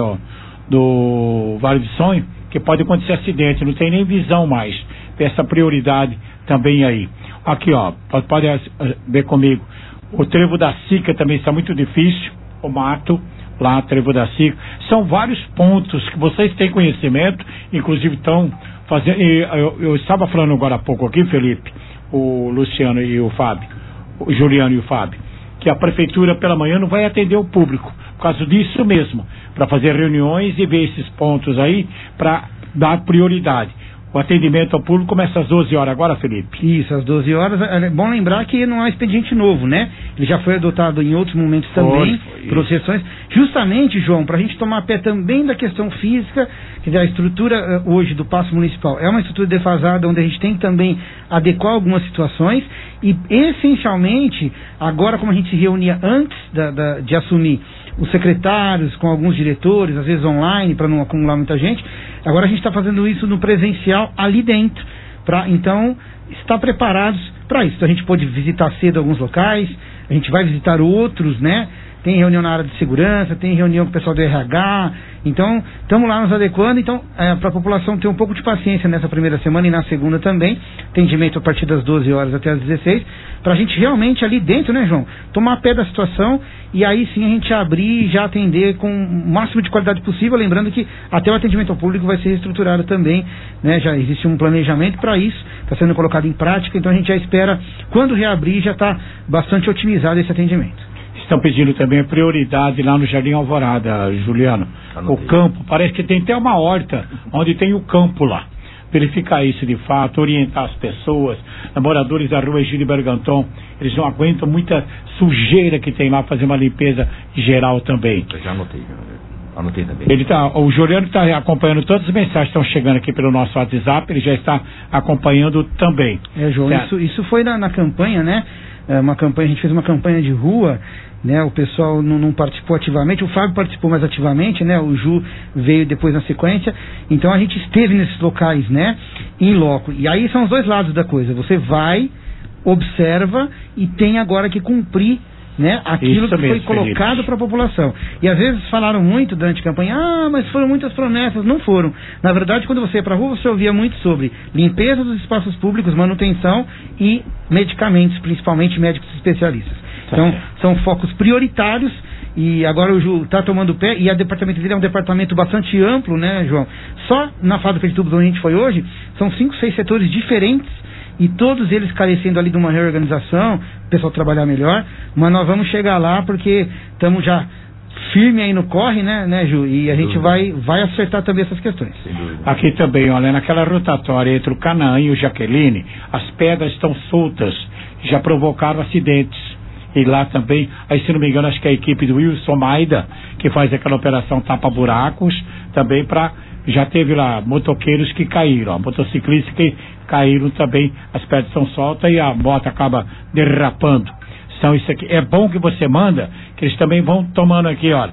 do Vale do Sonho, que pode acontecer acidente, não tem nem visão mais. Tem essa prioridade também aí. Aqui, ó, pode ver comigo. O Trevo da Sica também está muito difícil, o mato, lá, Trevo da Sica. São vários pontos que vocês têm conhecimento, inclusive estão fazendo. Eu estava falando agora há pouco aqui, Felipe, o Luciano e o Fábio, o Juliano e o Fábio, que a prefeitura pela manhã não vai atender o público, por causa disso mesmo, para fazer reuniões e ver esses pontos aí, para dar prioridade. O atendimento ao público começa às 12 horas agora, Felipe? Isso, às 12 horas. É bom lembrar que não é um expediente novo, né? Ele já foi adotado em outros momentos também, por outras sessões. Justamente, João, para a gente tomar pé também da questão física, quer dizer, a estrutura hoje do Paço Municipal é uma estrutura defasada, onde a gente tem que também adequar algumas situações e, essencialmente, agora como a gente se reunia antes de assumir os secretários com alguns diretores, às vezes online, para não acumular muita gente, agora a gente está fazendo isso no presencial ali dentro, para então estar preparados para isso. Então, a gente pode visitar cedo alguns locais, a gente vai visitar outros, né? Tem reunião na área de segurança, tem reunião com o pessoal do RH, então estamos lá nos adequando. Então, para a população ter um pouco de paciência nessa primeira semana e na segunda também, atendimento a partir das 12 horas até as 16, para a gente realmente ali dentro, né, João, tomar pé da situação e aí sim a gente abrir e já atender com o máximo de qualidade possível, lembrando que até o atendimento ao público vai ser reestruturado também, né, já existe um planejamento para isso, está sendo colocado em prática, então a gente já espera, quando reabrir, já está bastante otimizado esse atendimento. Estão pedindo também prioridade lá no Jardim Alvorada, Juliano. O campo, parece que tem até uma horta onde tem o campo lá. Verificar isso de fato, orientar as pessoas, moradores da rua Egílio Berganton, eles não aguentam muita sujeira que tem lá, fazer uma limpeza geral também. Eu já anotei também. O Juliano está acompanhando todas as mensagens que estão chegando aqui pelo nosso WhatsApp, ele já está acompanhando também. João, isso foi na campanha, né? Uma campanha, a gente fez uma campanha de rua, né? O pessoal não participou ativamente, o Fábio participou mais ativamente, né? O Ju veio depois na sequência, então a gente esteve nesses locais, né? Em loco, e aí são os dois lados da coisa, você vai, observa e tem agora que cumprir, né, aquilo que foi colocado para a população. E às vezes falaram muito durante a campanha, mas foram muitas promessas. Não foram. Na verdade, quando você ia para a rua, você ouvia muito sobre limpeza dos espaços públicos, manutenção e medicamentos, principalmente médicos especialistas. Então, são focos prioritários. E agora o Ju está tomando pé, e o departamento dele é um departamento bastante amplo, né, João? Só na fábrica de tubos onde a gente foi hoje, são 5, 6 setores diferentes, e todos eles carecendo ali de uma reorganização, o pessoal trabalhar melhor, mas nós vamos chegar lá porque estamos já firme aí no corre, né, Ju? E a gente vai acertar também essas questões. Aqui também, olha, naquela rotatória entre o Canaã e o Jaqueline, as pedras estão soltas, já provocaram acidentes. E lá também, aí se não me engano, acho que a equipe do Wilson Maida, que faz aquela operação tapa-buracos, também já teve lá motoqueiros que caíram, motociclistas que caíram também, as pedras estão soltas e a moto acaba derrapando. Então isso aqui, é bom que você manda, que eles também vão tomando aqui, olha,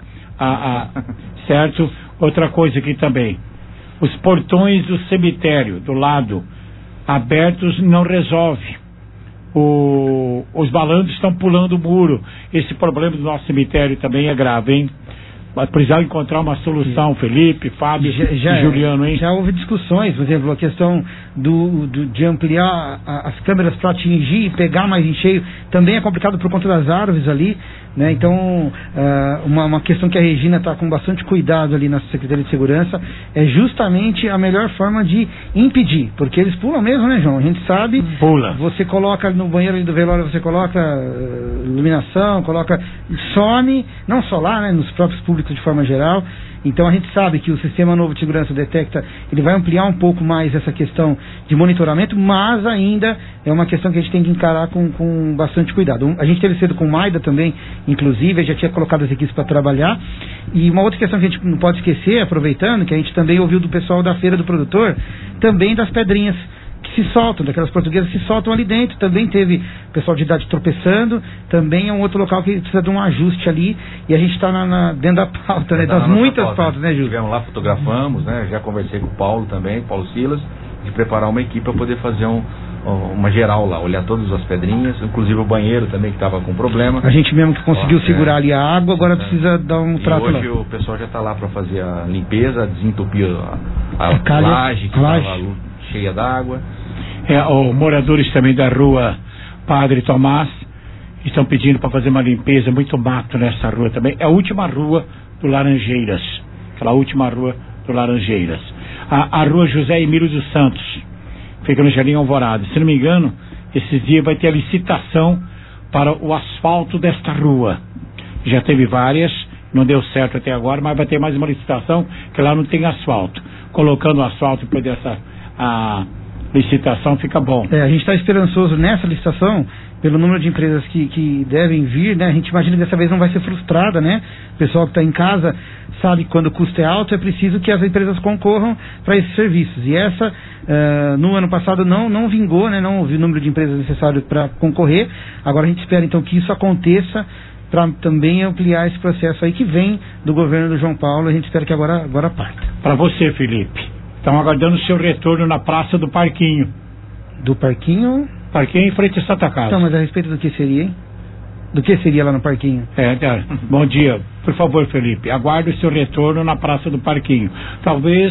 certo? Outra coisa aqui também, os portões do cemitério, do lado, abertos não resolve. Os balanços estão pulando o muro. Esse problema do nosso cemitério também é grave, hein? Precisar encontrar uma solução, Felipe, Fábio e Juliano, hein? Já houve discussões, por exemplo, a questão de ampliar as câmeras para atingir e pegar mais em cheio, também é complicado por conta das árvores ali, né? Então, uma questão que a Regina está com bastante cuidado ali na Secretaria de Segurança é justamente a melhor forma de impedir, porque eles pulam mesmo, né, João? A gente sabe. Pula. Você coloca no banheiro ali do velório, você coloca iluminação, some, não só lá, né, nos próprios públicos de forma geral. Então a gente sabe que o Sistema Novo de Segurança detecta, ele vai ampliar um pouco mais essa questão de monitoramento, mas ainda é uma questão que a gente tem que encarar com bastante cuidado. A gente teve cedo com o Maida também, inclusive, já tinha colocado as equipes para trabalhar. E uma outra questão que a gente não pode esquecer, aproveitando, que a gente também ouviu do pessoal da Feira do Produtor, também das pedrinhas que se soltam, daquelas portuguesas que se soltam ali dentro. Também teve pessoal de idade tropeçando, também é um outro local que precisa de um ajuste ali, e a gente está dentro da pauta, né? Das muitas pautas, né, Júlio? Estivemos lá, fotografamos, né? Já conversei com o Paulo também, Paulo Silas, de preparar uma equipe para poder fazer uma geral lá, olhar todas as pedrinhas, inclusive o banheiro também que estava com problema. A gente mesmo que conseguiu segurar ali a água, agora precisa dar um trato lá. Hoje o pessoal já está lá para fazer a limpeza, desentupir a laje que estava cheia d'água. Os moradores também da rua Padre Tomás estão pedindo para fazer uma limpeza, muito mato nessa rua também. É a última rua do Laranjeiras, aquela última rua do Laranjeiras. A rua José Emílio dos Santos, fica no Jardim Alvorada. Se não me engano, esses dias vai ter a licitação para o asfalto desta rua. Já teve várias, não deu certo até agora, mas vai ter mais uma licitação, que lá não tem asfalto. Colocando o asfalto depois dessa licitação fica bom. A gente está esperançoso nessa licitação, pelo número de empresas que devem vir, né? A gente imagina que dessa vez não vai ser frustrada, né? O pessoal que está em casa sabe que quando o custo é alto, é preciso que as empresas concorram para esses serviços. E essa, no ano passado, não vingou, né? Não houve o número de empresas necessário para concorrer. Agora a gente espera, então, que isso aconteça para também ampliar esse processo aí que vem do governo do João Paulo. A gente espera que agora parta. Para você, Felipe, estão aguardando o seu retorno na Praça do Parquinho. Do Parquinho? Parquinho em frente à Santa Casa. Então, mas a respeito do que seria, hein? Do que seria lá no Parquinho? Bom dia. Por favor, Felipe, aguarde o seu retorno na Praça do Parquinho. Talvez,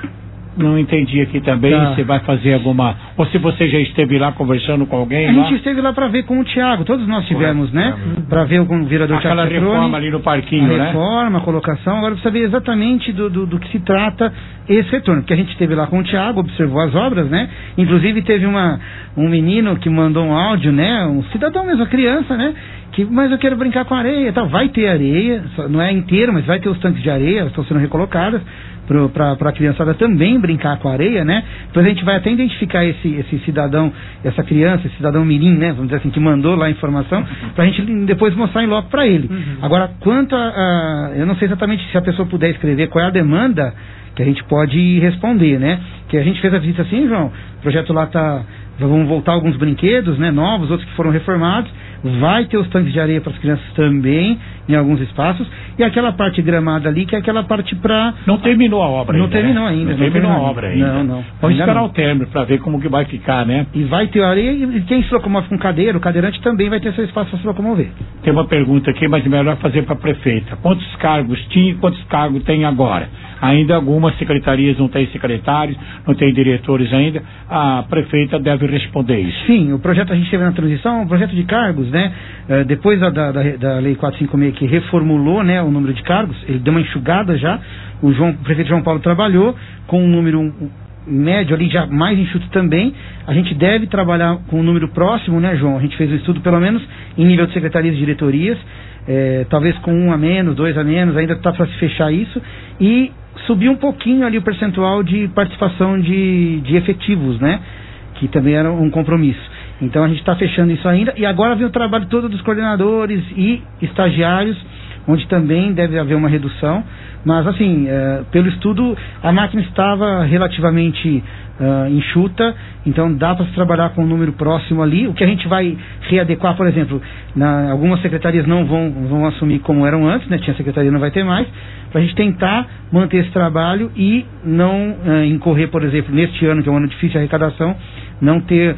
não entendi aqui também, se vai fazer alguma... Ou se você já esteve lá conversando com alguém. A gente esteve lá para ver com o Thiago, todos nós tivemos, né? Para ver com o vereador Thiago Cefroni. Aquela reforma ali no Parquinho, né? Reforma, colocação. Agora precisa ver exatamente do que se trata esse retorno. Porque a gente esteve lá com o Thiago, observou as obras, né? Inclusive teve um menino que mandou um áudio, né? Um cidadão mesmo, uma criança, né? Mas eu quero brincar com areia, tá? Vai ter areia, não é inteiro, mas vai ter os tanques de areia, elas estão sendo recolocadas para a criançada também brincar com a areia, né? Depois a gente vai até identificar esse cidadão, essa criança, esse cidadão mirim, né? Vamos dizer assim, que mandou lá a informação, para a gente depois mostrar em loco para ele. Agora, quanto eu não sei exatamente se a pessoa puder escrever qual é a demanda que a gente pode responder, né? Que a gente fez a visita assim, João, o projeto lá vão voltar alguns brinquedos, né? Novos, outros que foram reformados. Vai ter os tanques de areia para as crianças também, em alguns espaços. E aquela parte gramada ali, que é aquela parte para... Não terminou a obra ainda. Não terminou ainda. Não terminou a obra ainda. Não. Vamos esperar o término para ver como que vai ficar, né? E vai ter areia, e quem se locomove com cadeira, o cadeirante também vai ter seu espaço para se locomover. Tem uma pergunta aqui, mas é melhor fazer para a prefeita. Quantos cargos tinha e quantos cargos tem agora? Ainda algumas secretarias não têm secretários, não têm diretores ainda. A prefeita deve responder isso. Sim, o projeto a gente teve na transição, um projeto de cargos, né? Depois da Lei 456 que reformulou, né, o número de cargos, ele deu uma enxugada já. O prefeito João Paulo trabalhou com um número médio ali, já mais enxuto também. A gente deve trabalhar com um número próximo, né, João? A gente fez um estudo, pelo menos, em nível de secretarias e diretorias, talvez com 1 a menos, 2 a menos, ainda está para se fechar isso, e subir um pouquinho ali o percentual de participação de efetivos, né? Que também era um compromisso. Então a gente está fechando isso ainda, e agora vem o trabalho todo dos coordenadores e estagiários, onde também deve haver uma redução, mas assim, pelo estudo, a máquina estava relativamente enxuta, então dá para se trabalhar com um número próximo ali. O que a gente vai readequar, por exemplo, algumas secretarias não vão assumir como eram antes, né? Tinha secretaria, não vai ter mais, para a gente tentar manter esse trabalho e não incorrer, por exemplo, neste ano, que é um ano difícil de arrecadação, não ter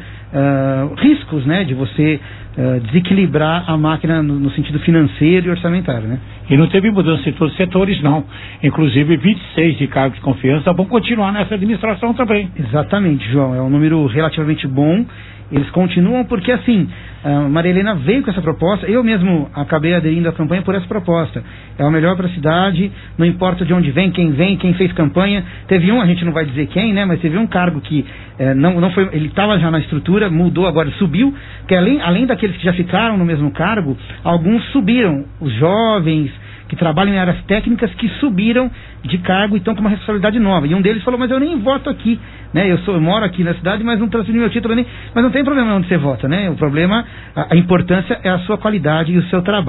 riscos, né, de você desequilibrar a máquina no sentido financeiro e orçamentário, né? E não teve mudança em todos os setores, não. Inclusive 26 de cargos de confiança vão continuar nessa administração também. Exatamente, João. É um número relativamente bom. Eles continuam porque, assim, a Maria Helena veio com essa proposta. Eu mesmo acabei aderindo à campanha por essa proposta. É o melhor para a cidade, não importa de onde vem, quem fez campanha. Teve a gente não vai dizer quem, né? Mas teve um cargo que não foi, ele estava já na estrutura, mudou, agora subiu, que além daqueles que já ficaram no mesmo cargo, alguns subiram. Os jovens que trabalham em áreas técnicas que subiram de cargo e estão com uma responsabilidade nova. E um deles falou, mas eu nem voto aqui, né? Eu moro aqui na cidade, mas não transferi meu título nem... Mas não tem problema onde você vota, né? O problema, a importância é a sua qualidade e o seu trabalho. Então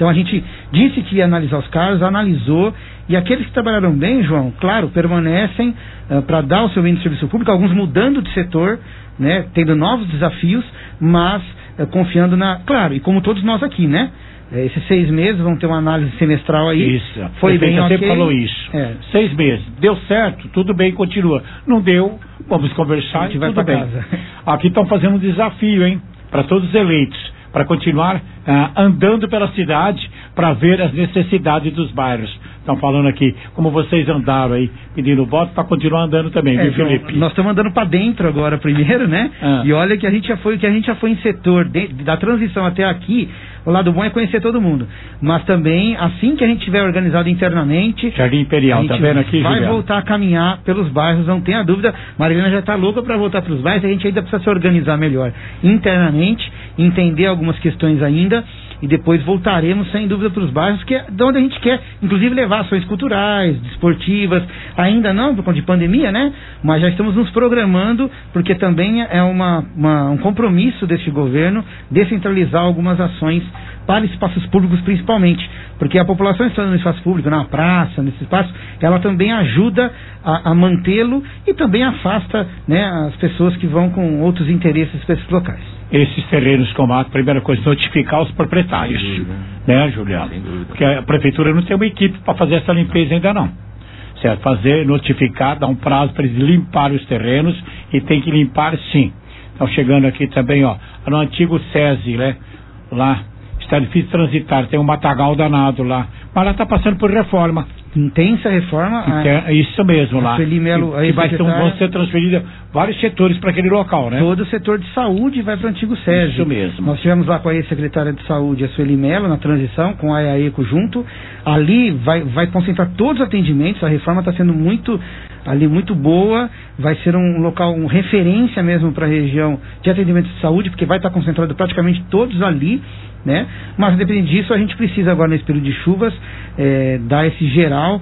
Então a gente disse que ia analisar os cargos, analisou, e aqueles que trabalharam bem, João, claro, permanecem para dar o seu índice de serviço público, alguns mudando de setor, né, tendo novos desafios, mas confiando claro, e como todos nós aqui, né? Esses 6 meses vão ter uma análise semestral aí. Isso. Foi bem, você okay. falou isso. 6 meses. Deu certo, tudo bem, continua. Não deu, vamos conversar, a gente vai tudo pra bem. casa. Aqui estão fazendo um desafio, hein? Para todos os eleitos, para continuar andando pela cidade, para ver as necessidades dos bairros. Estão falando aqui, como vocês andaram aí, pedindo voto, para continuar andando também, viu, Felipe? Nós estamos andando para dentro agora primeiro, né? E olha que a gente já foi em setor, da transição até aqui, o lado bom é conhecer todo mundo. Mas também, assim que a gente tiver organizado internamente... Jardim Imperial, tá vendo aqui, vai Juliano? voltar a caminhar pelos bairros, não tenha dúvida. Marilena já está louca para voltar para os bairros, a gente ainda precisa se organizar melhor internamente, entender algumas questões ainda, e depois voltaremos, sem dúvida, para os bairros, que é de onde a gente quer, inclusive, levar ações culturais, desportivas, ainda não por conta de pandemia, né? Mas já estamos nos programando, porque também é um compromisso deste governo descentralizar algumas ações para espaços públicos, principalmente, porque a população estando no espaço público, na praça, nesse espaço, ela também ajuda a mantê-lo e também afasta, né, as pessoas que vão com outros interesses para esses locais. Esses terrenos como a primeira coisa, notificar os proprietários, né, Juliano? Porque a prefeitura não tem uma equipe para fazer essa limpeza ainda não. Certo? Notificar, dar um prazo para eles limparem os terrenos, e tem que limpar sim. Estão chegando aqui também, ó, no antigo SESI, né? Lá, está difícil transitar, tem um matagal danado lá, mas lá está passando por reforma. Intensa reforma. Isso mesmo, lá. Melo, que vão ser transferidos vários setores para aquele local, né? Todo o setor de saúde vai para o antigo SESI. Isso mesmo. Nós tivemos lá com a ex-secretária de saúde, a Sueli Melo, na transição, com a AEAECO junto. Ali vai concentrar todos os atendimentos, a reforma está sendo muito boa, vai ser um local, uma referência mesmo para a região de atendimento de saúde, porque vai estar concentrado praticamente todos ali, né? Mas independente disso, a gente precisa agora nesse período de chuvas dar esse geral.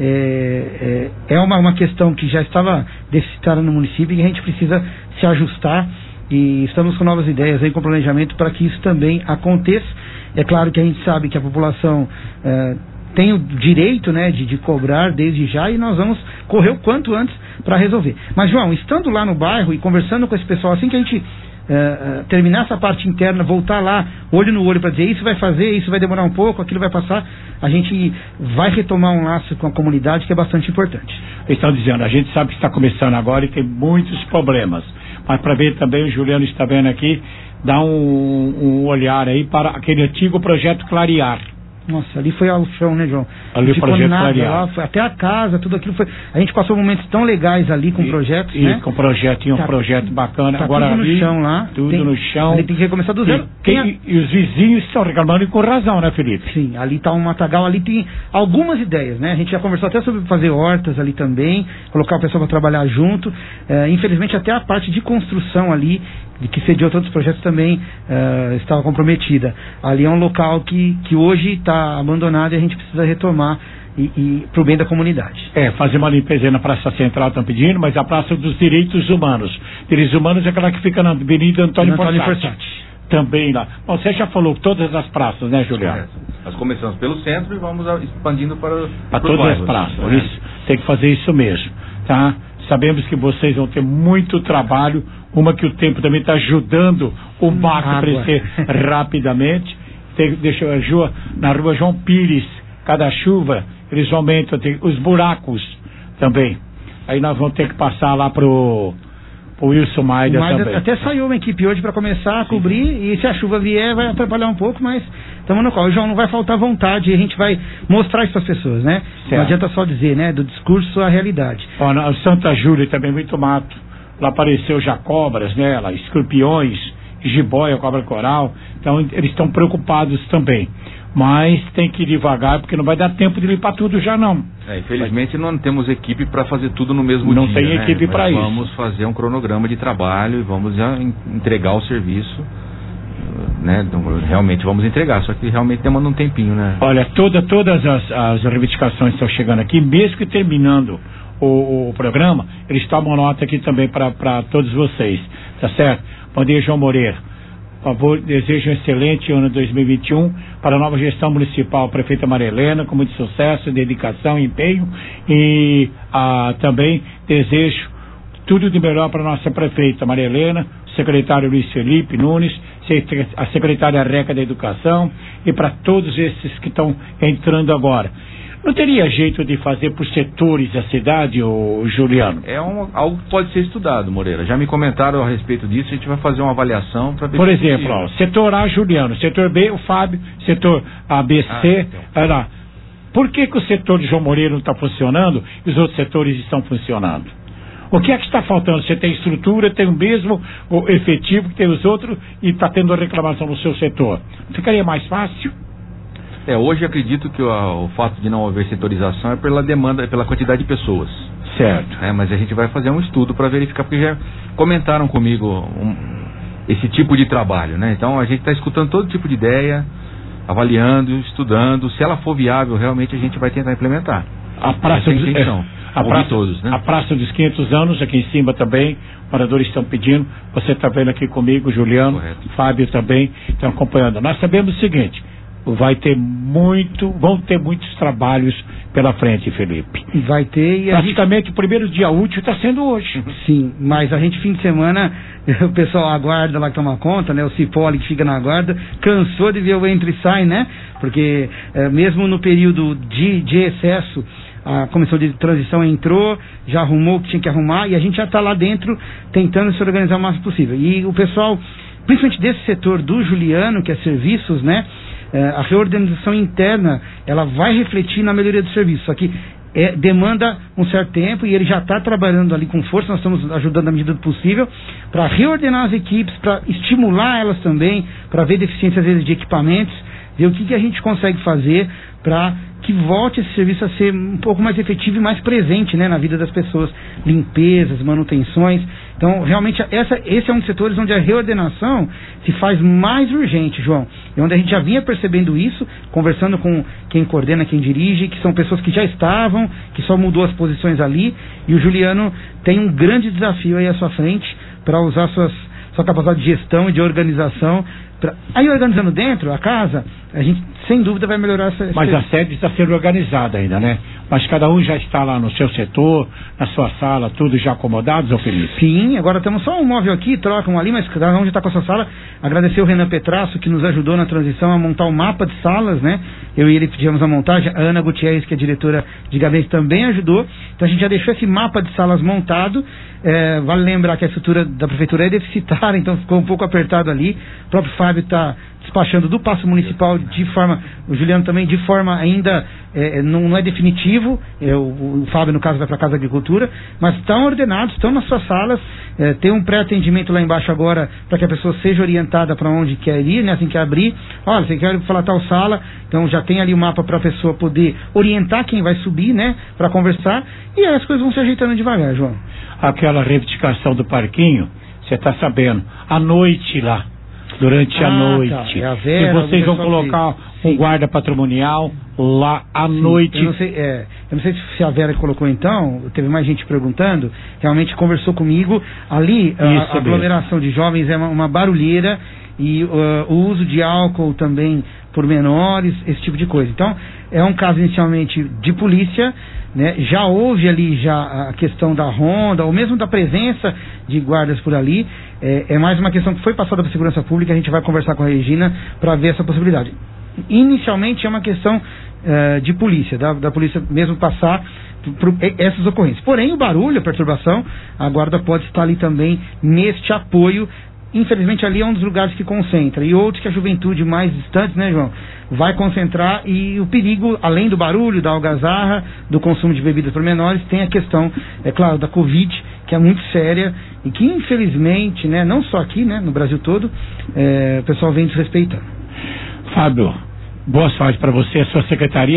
É uma questão que já estava deficitária no município e a gente precisa se ajustar, e estamos com novas ideias aí, com planejamento para que isso também aconteça. É claro que a gente sabe que a população tem o direito, né, de cobrar desde já, e nós vamos correr o quanto antes para resolver. Mas, João, estando lá no bairro e conversando com esse pessoal, assim que a gente terminar essa parte interna, voltar lá, olho no olho, para dizer isso vai fazer, isso vai demorar um pouco, aquilo vai passar, a gente vai retomar um laço com a comunidade que é bastante importante. Eles estão dizendo, a gente sabe que está começando agora e tem muitos problemas, mas para ver também, o Juliano está vendo aqui, dá um olhar aí para aquele antigo projeto Clarear. Nossa, ali foi ao chão, né, João? Ali o projeto Clarear. Foi até a casa, tudo aquilo foi. A gente passou momentos tão legais ali com projetos, né? Com projeto, um projeto bacana. Tá agora tudo ali, no chão lá. Tudo no chão. Ali tem que recomeçar do zero. E os vizinhos estão reclamando, e com razão, né, Felipe? Sim, ali está um matagal, ali tem algumas ideias, né? A gente já conversou até sobre fazer hortas ali também, colocar o pessoal para trabalhar junto. Infelizmente, até a parte de construção ali, que sediou todos os projetos, também estava comprometida. Ali é um local que hoje está abandonado e a gente precisa retomar e para o bem da comunidade. Fazer uma limpeza na Praça Central estão pedindo, mas a Praça dos Direitos Humanos. Direitos Humanos é aquela que fica na Avenida Antônio Fossati. Também lá. Bom, você já falou todas as praças, né, Juliano? Nós começamos pelo centro e vamos expandindo para todas as praças. Isso, tem que fazer isso mesmo, tá? Sabemos que vocês vão ter muito trabalho, que o tempo também está ajudando o barco a crescer rapidamente. Na rua João Pires, cada chuva, eles aumentam, os buracos também. Aí nós vamos ter que passar lá pro Wilson Maida também. Até saiu uma equipe hoje para começar a cobrir, e se a chuva vier vai atrapalhar um pouco, mas estamos no qual. João, não vai faltar vontade, e a gente vai mostrar isso para as pessoas, né? Certo. Não adianta só dizer, né? Do discurso à realidade. Na Santa Júlia também muito mato. Lá apareceu já cobras, né? Lá, escorpiões, jiboia, cobra coral. Então eles estão preocupados também. Mas tem que ir devagar, porque não vai dar tempo de limpar tudo já não. Infelizmente não temos equipe para fazer tudo no mesmo dia. Não tem equipe para isso. Vamos fazer um cronograma de trabalho e vamos já entregar o serviço, né? Então, realmente vamos entregar, só que realmente demanda um tempinho, né? Olha, todas as reivindicações estão chegando aqui, mesmo que terminando o programa, eles tomam nota aqui também para todos vocês, tá certo? Bom dia, João Moreira. Por favor, desejo um excelente ano 2021 para a nova gestão municipal, prefeita Maria Helena, com muito sucesso, dedicação, empenho, e também desejo tudo de melhor para a nossa prefeita Maria Helena, secretário Luiz Felipe Nunes, a secretária Reca da Educação, e para todos esses que estão entrando agora. Não teria jeito de fazer por setores da cidade, ô Juliano? É algo que pode ser estudado, Moreira. Já me comentaram a respeito disso, a gente vai fazer uma avaliação para ver. Por exemplo, ó, setor A, Juliano, setor B, o Fábio, setor ABC, olha lá. Por que o setor de João Moreira não está funcionando e os outros setores estão funcionando? O que é que está faltando? Você tem estrutura, tem o mesmo efetivo que tem os outros e está tendo reclamação no seu setor. Ficaria mais fácil? Hoje acredito que o fato de não haver setorização é pela demanda, pela quantidade de pessoas. Certo. Mas a gente vai fazer um estudo para verificar, porque já comentaram comigo esse tipo de trabalho, né? Então a gente está escutando todo tipo de ideia, avaliando, estudando. Se ela for viável, realmente a gente vai tentar implementar. A Praça todos, né? A Praça dos 500 anos, aqui em cima também, moradores estão pedindo. Você está vendo aqui comigo, Juliano, correto. Fábio também estão acompanhando. Nós sabemos o seguinte: vão ter muitos trabalhos pela frente, Felipe. Vai ter. Praticamente o primeiro dia útil está sendo hoje. Sim, mas a gente, fim de semana, o pessoal aguarda lá que toma conta, né? O Cipoli que fica na guarda, cansou de ver o entra e sai, né? Porque mesmo no período de excesso, a comissão de transição entrou, já arrumou o que tinha que arrumar, e a gente já está lá dentro tentando se organizar o máximo possível. E o pessoal, principalmente desse setor do Juliano, que é serviços, né? A reorganização interna, ela vai refletir na melhoria do serviço. Só que demanda um certo tempo, e ele já está trabalhando ali com força. Nós estamos ajudando na medida do possível para reordenar as equipes, para estimular elas também, para ver deficiências às vezes de equipamentos, ver o que a gente consegue fazer para que volte esse serviço a ser um pouco mais efetivo e mais presente, né, na vida das pessoas. Limpezas, manutenções. Então, realmente, esse é um dos setores onde a reordenação se faz mais urgente, João. E onde a gente já vinha percebendo isso, conversando com quem coordena, quem dirige, que são pessoas que já estavam, que só mudou as posições ali. E o Juliano tem um grande desafio aí à sua frente para usar sua capacidade de gestão e de organização. Aí, organizando dentro a casa, a gente sem dúvida vai melhorar essa... Mas a sede está sendo organizada ainda, né? Mas cada um já está lá no seu setor, na sua sala, tudo já acomodados, ô Felipe? Sim, agora temos só um móvel aqui, trocam ali, mas cada um já está com a sua sala. Agradecer o Renan Petrasso, que nos ajudou na transição a montar o mapa de salas, né? Eu e ele fizemos a montagem. A Ana Gutierrez, que é diretora de gabinete, também ajudou. Então a gente já deixou esse mapa de salas montado. Vale lembrar que a estrutura da prefeitura é deficitária, então ficou um pouco apertado ali. O próprio Fábio está despachando do Paço Municipal de forma, o Juliano também, de forma ainda, não é definitivo. O Fábio, no caso, vai para a Casa da Agricultura, mas estão ordenados, estão nas suas salas. Tem um pré-atendimento lá embaixo agora para que a pessoa seja orientada para onde quer ir, né? Assim que abrir, olha, você quer falar tal sala, então já tem ali o mapa para a pessoa poder orientar quem vai subir, né? Para conversar, e aí as coisas vão se ajeitando devagar, João. Aquela reivindicação do parquinho, você está sabendo, à noite lá, durante a noite. Tá. E vocês vão colocar um guarda patrimonial lá à noite. Eu não sei se a Vera colocou então, teve mais gente perguntando, realmente conversou comigo. Ali, a aglomeração de jovens é uma barulheira, e o uso de álcool também por menores, esse tipo de coisa. Então, é um caso inicialmente de polícia, né? Já houve ali a questão da ronda, ou mesmo da presença de guardas por ali. É mais uma questão que foi passada para a segurança pública. A gente vai conversar com a Regina para ver essa possibilidade. Inicialmente é uma questão de polícia, da polícia mesmo passar por essas ocorrências. Porém, o barulho, a perturbação, a guarda pode estar ali também neste apoio. Infelizmente, ali é um dos lugares que concentra, e outros que a juventude mais distante, né, João, vai concentrar. E o perigo, além do barulho, da algazarra, do consumo de bebidas por menores, tem a questão, é claro, da Covid, que é muito séria e que, infelizmente, né, não só aqui, né, no Brasil todo, o pessoal vem desrespeitando. Fábio, boa sorte para você, a sua Secretaria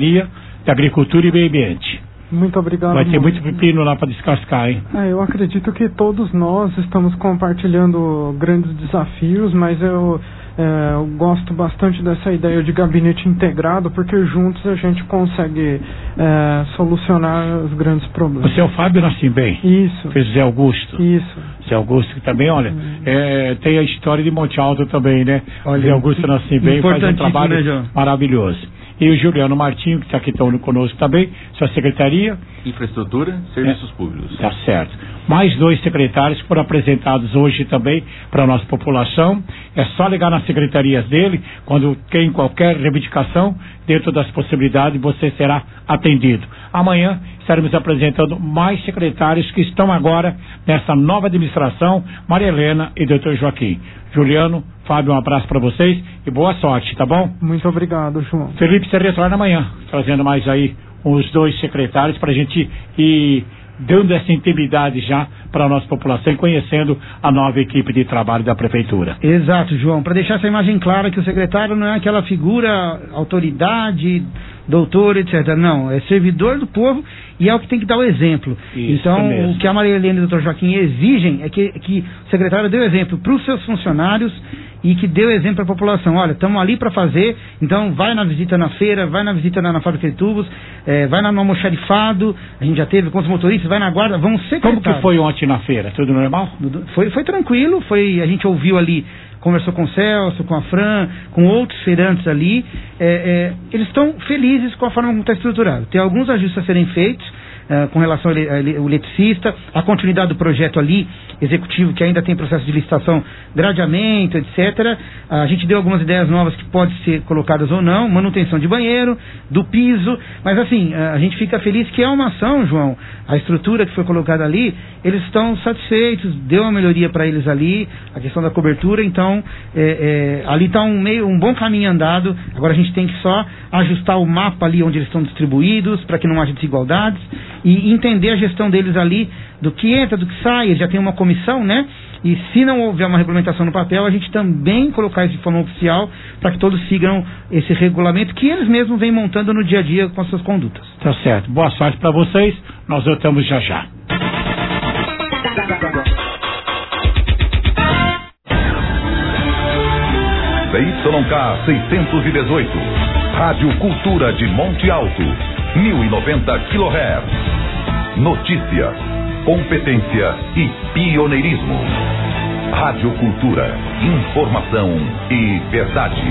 da Agricultura e Meio Ambiente. Muito obrigado. Vai ter muito pepino lá para descascar, hein? Eu acredito que todos nós estamos compartilhando grandes desafios, mas eu Eu gosto bastante dessa ideia de gabinete integrado, porque juntos a gente consegue solucionar os grandes problemas. Você é o Fábio Nassimbem? Isso. Fez Zé Augusto? Isso. Zé Augusto que também, olha, tem a história de Monte Alto também, né? Olha, Zé Augusto Nassimbem faz um trabalho, né, maravilhoso. E o Juliano Martinho, que está aqui conosco também, sua secretaria? Infraestrutura, Serviços Públicos. Tá certo. Mais 2 secretários que foram apresentados hoje também para a nossa população. É só ligar nas secretarias dele, quando tem qualquer reivindicação, dentro das possibilidades, você será atendido. Amanhã estaremos apresentando mais secretários que estão agora nessa nova administração, Maria Helena e Dr. Joaquim. Juliano, Fábio, um abraço para vocês e boa sorte, tá bom? Muito obrigado, João. Felipe, você retorna amanhã, trazendo mais aí os 2 secretários para a gente ir dando essa intimidade já para a nossa população e conhecendo a nova equipe de trabalho da Prefeitura. Exato, João. Para deixar essa imagem clara que o secretário não é aquela figura, autoridade, doutor, etc. Não, é servidor do povo e é o que tem que dar o exemplo. Isso então, mesmo. O que a Maria Helena e o Dr. Joaquim exigem é que o secretário dê o exemplo para os seus funcionários e que dê o exemplo para a população. Olha, estamos ali para fazer, então vai na visita na feira, vai na visita na fábrica de tubos, vai no almoxarifado, a gente já teve com os motoristas, vai na guarda, vão secretários. Como que foi ontem na feira? Tudo normal? Foi tranquilo, a gente ouviu ali, conversou com o Celso, com a Fran, com outros feirantes ali, eles estão felizes com a forma como está estruturado. Tem alguns ajustes a serem feitos, com relação ao eletricista, a continuidade do projeto ali, executivo, que ainda tem processo de licitação, gradeamento, etc. A gente deu algumas ideias novas que podem ser colocadas ou não, manutenção de banheiro, do piso, mas assim, a gente fica feliz que é uma ação, João. A estrutura que foi colocada ali, eles estão satisfeitos, deu uma melhoria para eles ali, a questão da cobertura, então ali está um bom caminho andado. Agora a gente tem que só ajustar o mapa ali onde eles estão distribuídos, para que não haja desigualdades, e entender a gestão deles ali, do que entra, do que sai. Eles já tem uma comissão, né? E se não houver uma regulamentação no papel, a gente também colocar isso de forma oficial, para que todos sigam esse regulamento que eles mesmos vêm montando no dia a dia com as suas condutas. Tá certo. Boa sorte para vocês. Nós voltamos já já. ZYK 618, Rádio Cultura de Monte Alto, 1090 kHz. Notícia, competência e pioneirismo. Rádio Cultura, informação e verdade.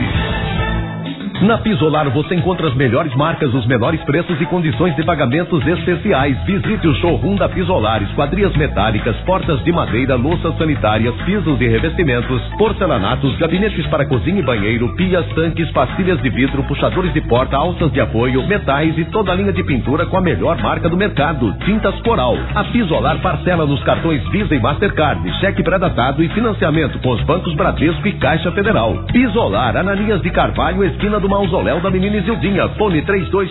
Na Pisolar você encontra as melhores marcas, os menores preços e condições de pagamentos especiais. Visite o showroom da Pisolar, esquadrias metálicas, portas de madeira, louças sanitárias, pisos e revestimentos, porcelanatos, gabinetes para cozinha e banheiro, pias, tanques, pastilhas de vidro, puxadores de porta, alças de apoio, metais e toda a linha de pintura com a melhor marca do mercado, tintas Coral. A Pisolar parcela nos cartões Visa e Mastercard, cheque pré-datado e financiamento com os bancos Bradesco e Caixa Federal. Pisolar, Ananias de Carvalho, esquina do Mausoléu da Menina Isildinha, fone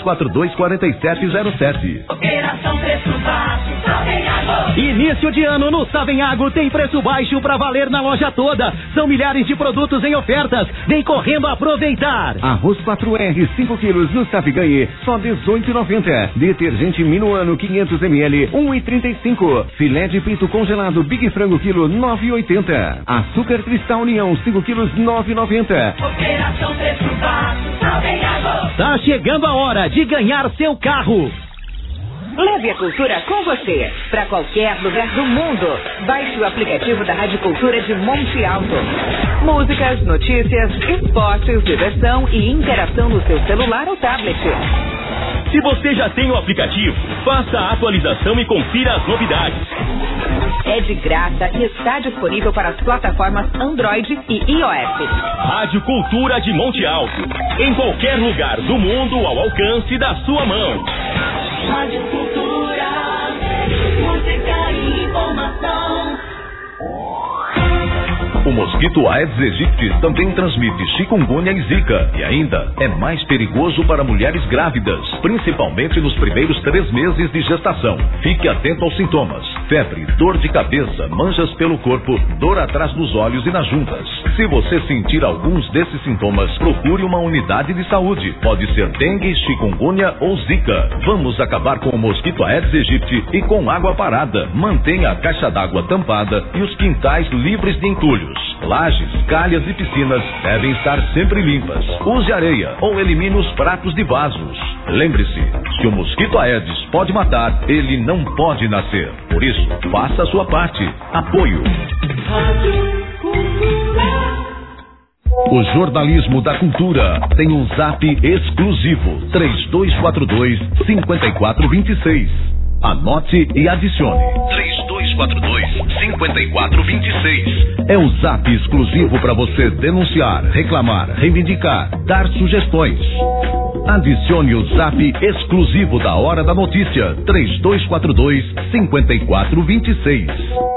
3242-4707. Operação Preço Baixo, Savenhago. Início de ano no Savenhago tem preço baixo pra valer na loja toda. São milhares de produtos em ofertas. Vem correndo aproveitar. Arroz 4R 5 quilos no Saviganhe, só R$18,90. Detergente Minuano 500 ml, R$1,35. Filé de peito congelado Big Frango quilo, R$9,80. Açúcar Cristal União 5 quilos, R$9,90. Operação Preço Baixo. Tá chegando a hora de ganhar seu carro. Leve a cultura com você para qualquer lugar do mundo. Baixe o aplicativo da Rádio Cultura de Monte Alto. Músicas, notícias, esportes, diversão e interação no seu celular ou tablet. Se você já tem o aplicativo, faça a atualização e confira as novidades. É de graça e está disponível para as plataformas Android e iOS. Rádio Cultura de Monte Alto. Em qualquer lugar do mundo, ao alcance da sua mão. Rádio Cultura, música e informação. O mosquito Aedes aegypti também transmite chikungunya e zika e ainda é mais perigoso para mulheres grávidas, principalmente nos primeiros 3 meses de gestação. Fique atento aos sintomas. febre, dor de cabeça, manchas pelo corpo, dor atrás dos olhos e nas juntas. Se você sentir alguns desses sintomas, procure uma unidade de saúde. Pode ser dengue, chikungunya ou zika. Vamos acabar com o mosquito Aedes aegypti e com água parada. Mantenha a caixa d'água tampada e os quintais livres de entulhos. Lajes, calhas e piscinas devem estar sempre limpas. Use areia ou elimine os pratos de vasos. Lembre-se, se o mosquito Aedes pode matar, ele não pode nascer. Por isso, faça a sua parte. Apoio. O jornalismo da cultura tem um zap exclusivo: 3242-5426. Anote e adicione: 3242-5426. É o zap exclusivo para você denunciar, reclamar, reivindicar, dar sugestões. Adicione o zap exclusivo da Hora da Notícia: 3242-5426.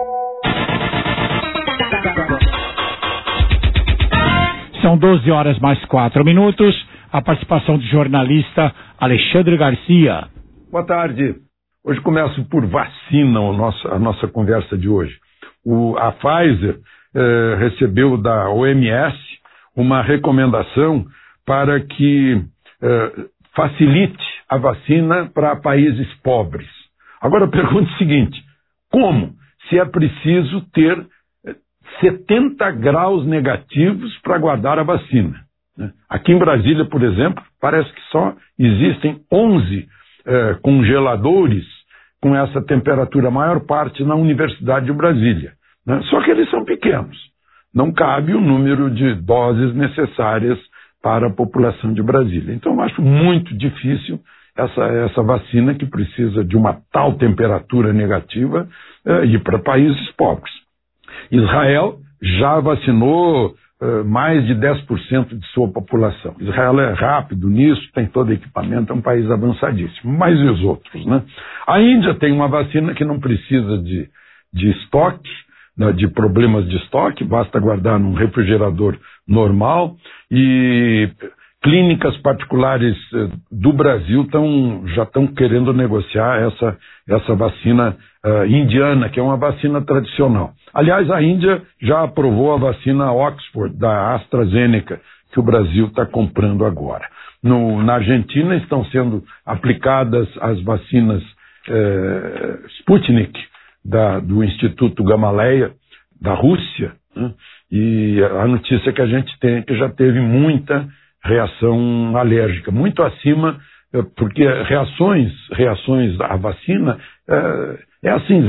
São 12 horas mais 4 minutos. A participação do jornalista Alexandre Garcia. Boa tarde. Hoje começo por vacina a nossa conversa de hoje. A Pfizer recebeu da OMS uma recomendação para que facilite a vacina para países pobres. Agora eu pergunto o seguinte: como? Se é preciso ter 70 graus negativos para guardar a vacina. Aqui em Brasília, por exemplo, parece que só existem 11 congeladores com essa temperatura, a maior parte na Universidade de Brasília. Só que eles são pequenos. Não cabe o número de doses necessárias para a população de Brasília. Então eu acho muito difícil essa vacina, que precisa de uma tal temperatura negativa, ir para países pobres. Israel já vacinou mais de 10% de sua população. Israel é rápido nisso, tem todo equipamento, é um país avançadíssimo. Mas e os outros, né? A Índia tem uma vacina que não precisa de estoque, de problemas de estoque, basta guardar num refrigerador normal, e clínicas particulares do Brasil já estão querendo negociar essa vacina indiana, que é uma vacina tradicional. Aliás, a Índia já aprovou a vacina Oxford, da AstraZeneca, que o Brasil está comprando agora. Na Argentina estão sendo aplicadas as vacinas Sputnik, do Instituto Gamaleya, da Rússia, né? E a notícia que a gente tem é que já teve muita reação alérgica, muito acima, porque reações à vacina é assim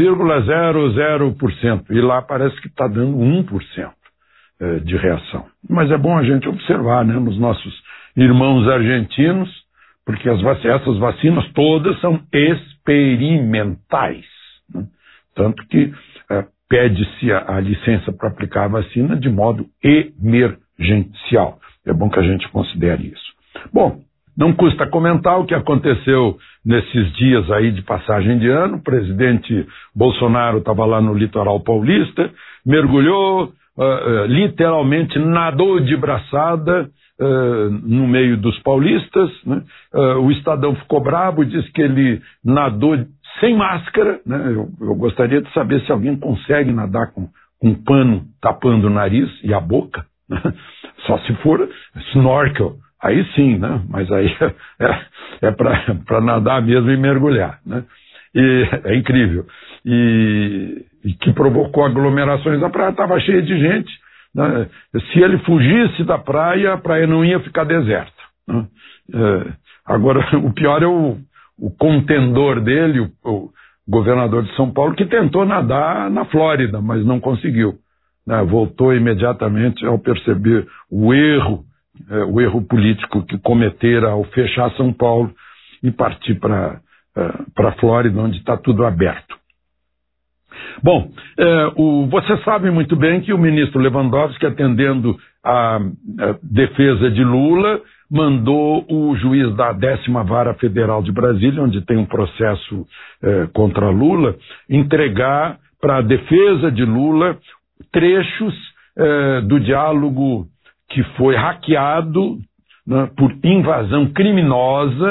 0,00%, e lá parece que está dando 1% de reação. Mas é bom a gente observar, né, nos nossos irmãos argentinos, porque essas vacinas todas são experimentais, né? Tanto que pede-se a licença para aplicar a vacina de modo emergencial. É bom que a gente considere isso. Bom, não custa comentar o que aconteceu nesses dias aí de passagem de ano. O presidente Bolsonaro estava lá no litoral paulista, mergulhou, literalmente nadou de braçada no meio dos paulistas, né? O Estadão ficou bravo, disse que ele nadou sem máscara, né? Eu gostaria de saber se alguém consegue nadar com um pano tapando o nariz e a boca, né? Só se for snorkel, aí sim, né? Mas aí é para nadar mesmo e mergulhar, né? E é incrível. E que provocou aglomerações. A praia estava cheia de gente, né? Se ele fugisse da praia, a praia não ia ficar deserta, né? Agora, o pior é o contendor dele, o governador de São Paulo, que tentou nadar na Flórida, mas não conseguiu, né? Voltou imediatamente ao perceber o erro político que cometera ao fechar São Paulo e partir para a Flórida, onde está tudo aberto. Bom, você sabe muito bem que o ministro Lewandowski, atendendo a defesa de Lula, mandou o juiz da 10ª Vara Federal de Brasília, onde tem um processo contra Lula, entregar para a defesa de Lula trechos do diálogo que foi hackeado, né, por invasão criminosa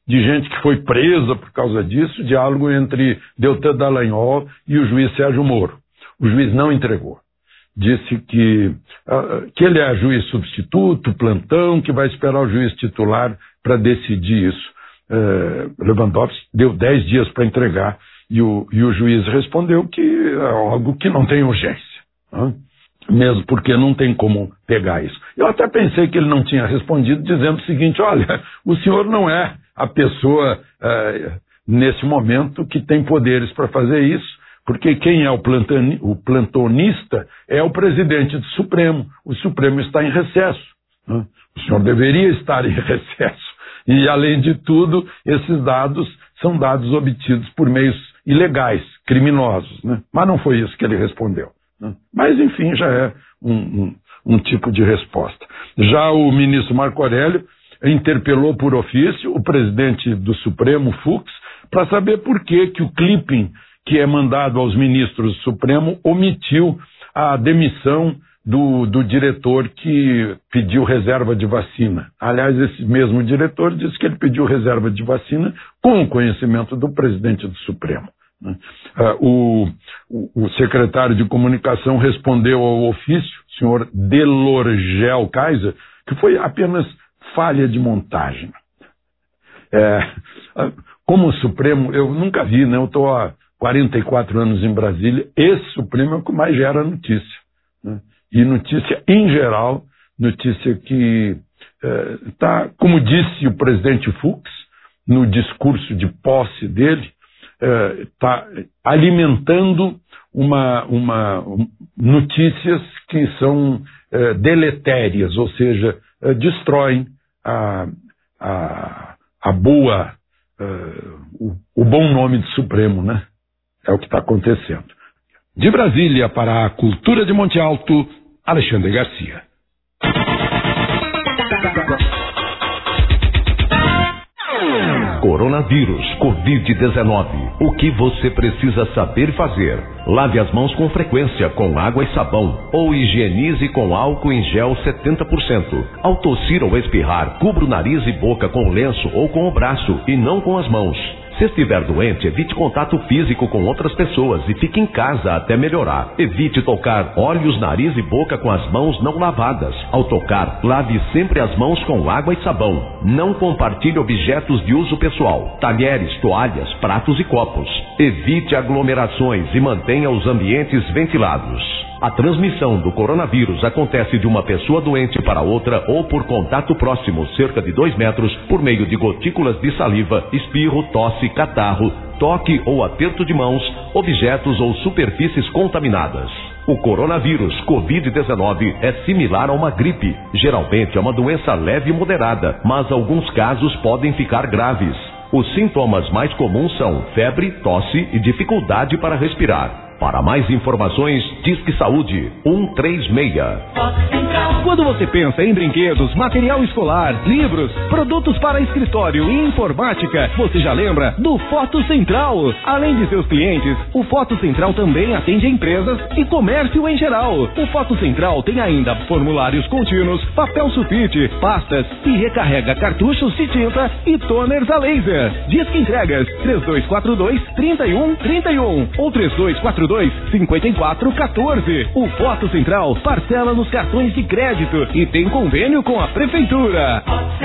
de gente que foi presa por causa disso, diálogo entre Deltan Dallagnol e o juiz Sérgio Moro. O juiz não entregou. Disse que ele é juiz substituto, plantão, que vai esperar o juiz titular para decidir isso. Lewandowski deu 10 dias para entregar e o juiz respondeu que é algo que não tem urgência, né? Mesmo porque não tem como pegar isso. Eu até pensei que ele não tinha respondido dizendo o seguinte: olha, o senhor não é a pessoa nesse momento que tem poderes para fazer isso, porque quem é o plantonista é o presidente do Supremo. O Supremo está em recesso, né? O senhor deveria estar em recesso. E, além de tudo, esses dados são dados obtidos por meios ilegais, criminosos, né? Mas não foi isso que ele respondeu, né? Mas, enfim, já é um tipo de resposta. Já o ministro Marco Aurélio interpelou por ofício o presidente do Supremo, Fux, para saber por que o clipping que é mandado aos ministros do Supremo omitiu a demissão do diretor que pediu reserva de vacina. Aliás, esse mesmo diretor disse que ele pediu reserva de vacina com o conhecimento do presidente do Supremo, né? O secretário de comunicação respondeu ao ofício, o senhor Delorgel Kaiser, que foi apenas falha de montagem. Como o Supremo, eu nunca vi, né? Eu estou há 44 anos em Brasília, esse Supremo é o que mais gera notícia, né? E notícia em geral, notícia que está, como disse o presidente Fux, no discurso de posse dele, está alimentando notícias que são deletérias, ou seja, destroem o bom nome do Supremo, né? É o que está acontecendo. De Brasília para a Cultura de Monte Alto, Alexandre Garcia. Coronavírus, Covid-19. O que você precisa saber fazer? Lave as mãos com frequência com água e sabão ou higienize com álcool em gel 70%. Ao tossir ou espirrar, cubra o nariz e boca com lenço ou com o braço e não com as mãos. Se estiver doente, evite contato físico com outras pessoas e fique em casa até melhorar. Evite tocar olhos, nariz e boca com as mãos não lavadas. Ao tocar, lave sempre as mãos com água e sabão. Não compartilhe objetos de uso pessoal, talheres, toalhas, pratos e copos. Evite aglomerações e mantenha os ambientes ventilados. A transmissão do coronavírus acontece de uma pessoa doente para outra ou por contato próximo, cerca de 2 metros, por meio de gotículas de saliva, espirro, tosse, catarro, toque ou aperto de mãos, objetos ou superfícies contaminadas. O coronavírus Covid-19 é similar a uma gripe. Geralmente é uma doença leve e moderada, mas alguns casos podem ficar graves. Os sintomas mais comuns são febre, tosse e dificuldade para respirar. Para mais informações, Disque Saúde 136. Quando você pensa em brinquedos, material escolar, livros, produtos para escritório e informática, você já lembra do Foto Central. Além de seus clientes, o Foto Central também atende empresas e comércio em geral. O Foto Central tem ainda formulários contínuos, papel sulfite, pastas e recarrega cartuchos de tinta e toners a laser. Disque entregas 3242-3131 ou 3242-5414. O Foto Central parcela nos cartões de crédito e tem convênio com a Prefeitura.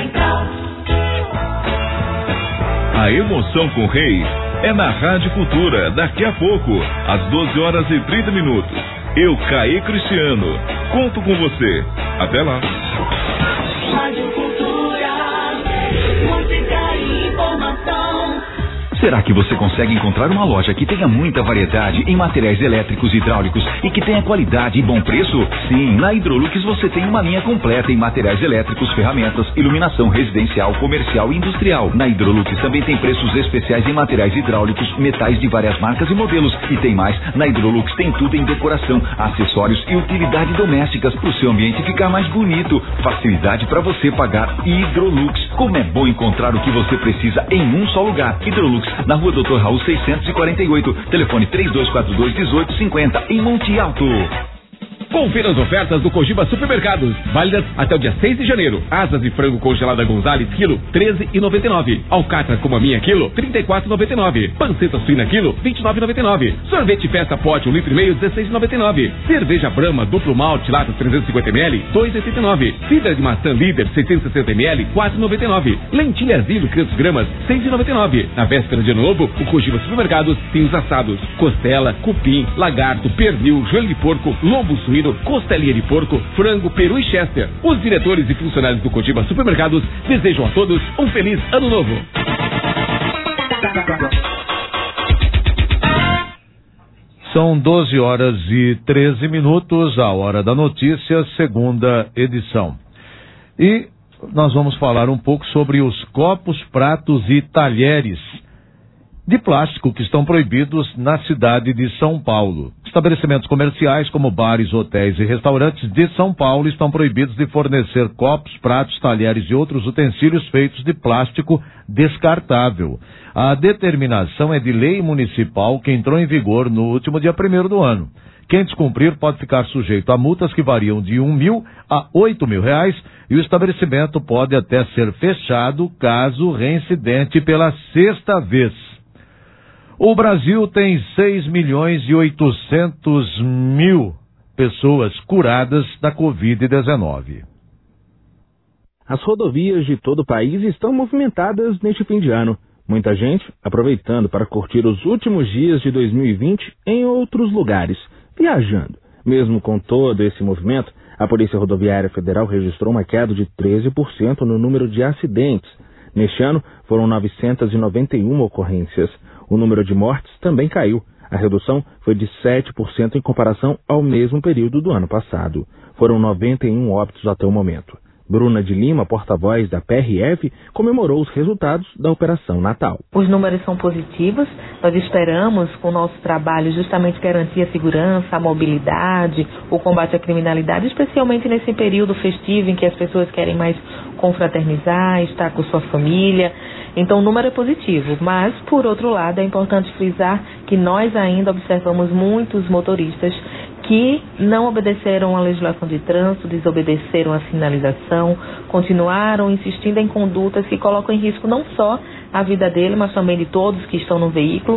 A emoção com Reis é na Rádio Cultura, daqui a pouco, às 12h30. Eu, Caê Cristiano, conto com você. Até lá. Rádio Cultura, música e informação. Será que você consegue encontrar uma loja que tenha muita variedade em materiais elétricos e hidráulicos e que tenha qualidade e bom preço? Sim, na Hidrolux você tem uma linha completa em materiais elétricos, ferramentas, iluminação residencial, comercial e industrial. Na Hidrolux também tem preços especiais em materiais hidráulicos, metais de várias marcas e modelos. E tem mais, na Hidrolux tem tudo em decoração, acessórios e utilidades domésticas para o seu ambiente ficar mais bonito. Facilidade para você pagar. Hidrolux, como é bom encontrar o que você precisa em um só lugar. Hidrolux, na Rua Dr. Raul 648, telefone 3242-1850, em Monte Alto. Confira as ofertas do Cogiba Supermercados, válidas até o dia 6 de janeiro. Asas de frango congelada Gonzales, quilo, R$13,99. Alcatra como a minha, quilo, R$34,99. Panceta suína, quilo, R$29,99. Sorvete Festa Pote, 1,5 litro, R$16,99. Cerveja Brahma, duplo malte, lata 350ml, R$2,89. Cidra de maçã líder, 660ml, R$4,99. Lentilha Zilo, 500 gramas, R$6,99. Na véspera de ano novo, o Cogiba Supermercados tem os assados: costela, cupim, lagarto, pernil, joelho de porco, lombo suíno, costelinha de porco, frango, peru e chester. Os diretores e funcionários do Cogiba Supermercados desejam a todos um feliz ano novo. São 12h13, a hora da notícia, segunda edição. E nós vamos falar um pouco sobre os copos, pratos e talheres de plástico que estão proibidos na cidade de São Paulo. Estabelecimentos comerciais como bares, hotéis e restaurantes de São Paulo estão proibidos de fornecer copos, pratos, talheres e outros utensílios feitos de plástico descartável. A determinação é de lei municipal que entrou em vigor no último dia 1º do ano. Quem descumprir pode ficar sujeito a multas que variam de R$1.000 a R$8.000 e o estabelecimento pode até ser fechado caso reincidente pela 6ª vez. O Brasil tem 6.800.000 pessoas curadas da Covid-19. As rodovias de todo o país estão movimentadas neste fim de ano. Muita gente aproveitando para curtir os últimos dias de 2020 em outros lugares, viajando. Mesmo com todo esse movimento, a Polícia Rodoviária Federal registrou uma queda de 13% no número de acidentes. Neste ano, foram 991 ocorrências. O número de mortes também caiu. A redução foi de 7% em comparação ao mesmo período do ano passado. Foram 91 óbitos até o momento. Bruna de Lima, porta-voz da PRF, comemorou os resultados da Operação Natal. Os números são positivos. Nós esperamos, com o nosso trabalho, justamente garantir a segurança, a mobilidade, o combate à criminalidade, especialmente nesse período festivo em que as pessoas querem mais confraternizar, estar com sua família. Então o número é positivo, mas, por outro lado, é importante frisar que nós ainda observamos muitos motoristas que não obedeceram à legislação de trânsito, desobedeceram à sinalização, continuaram insistindo em condutas que colocam em risco não só a vida dele, mas também de todos que estão no veículo.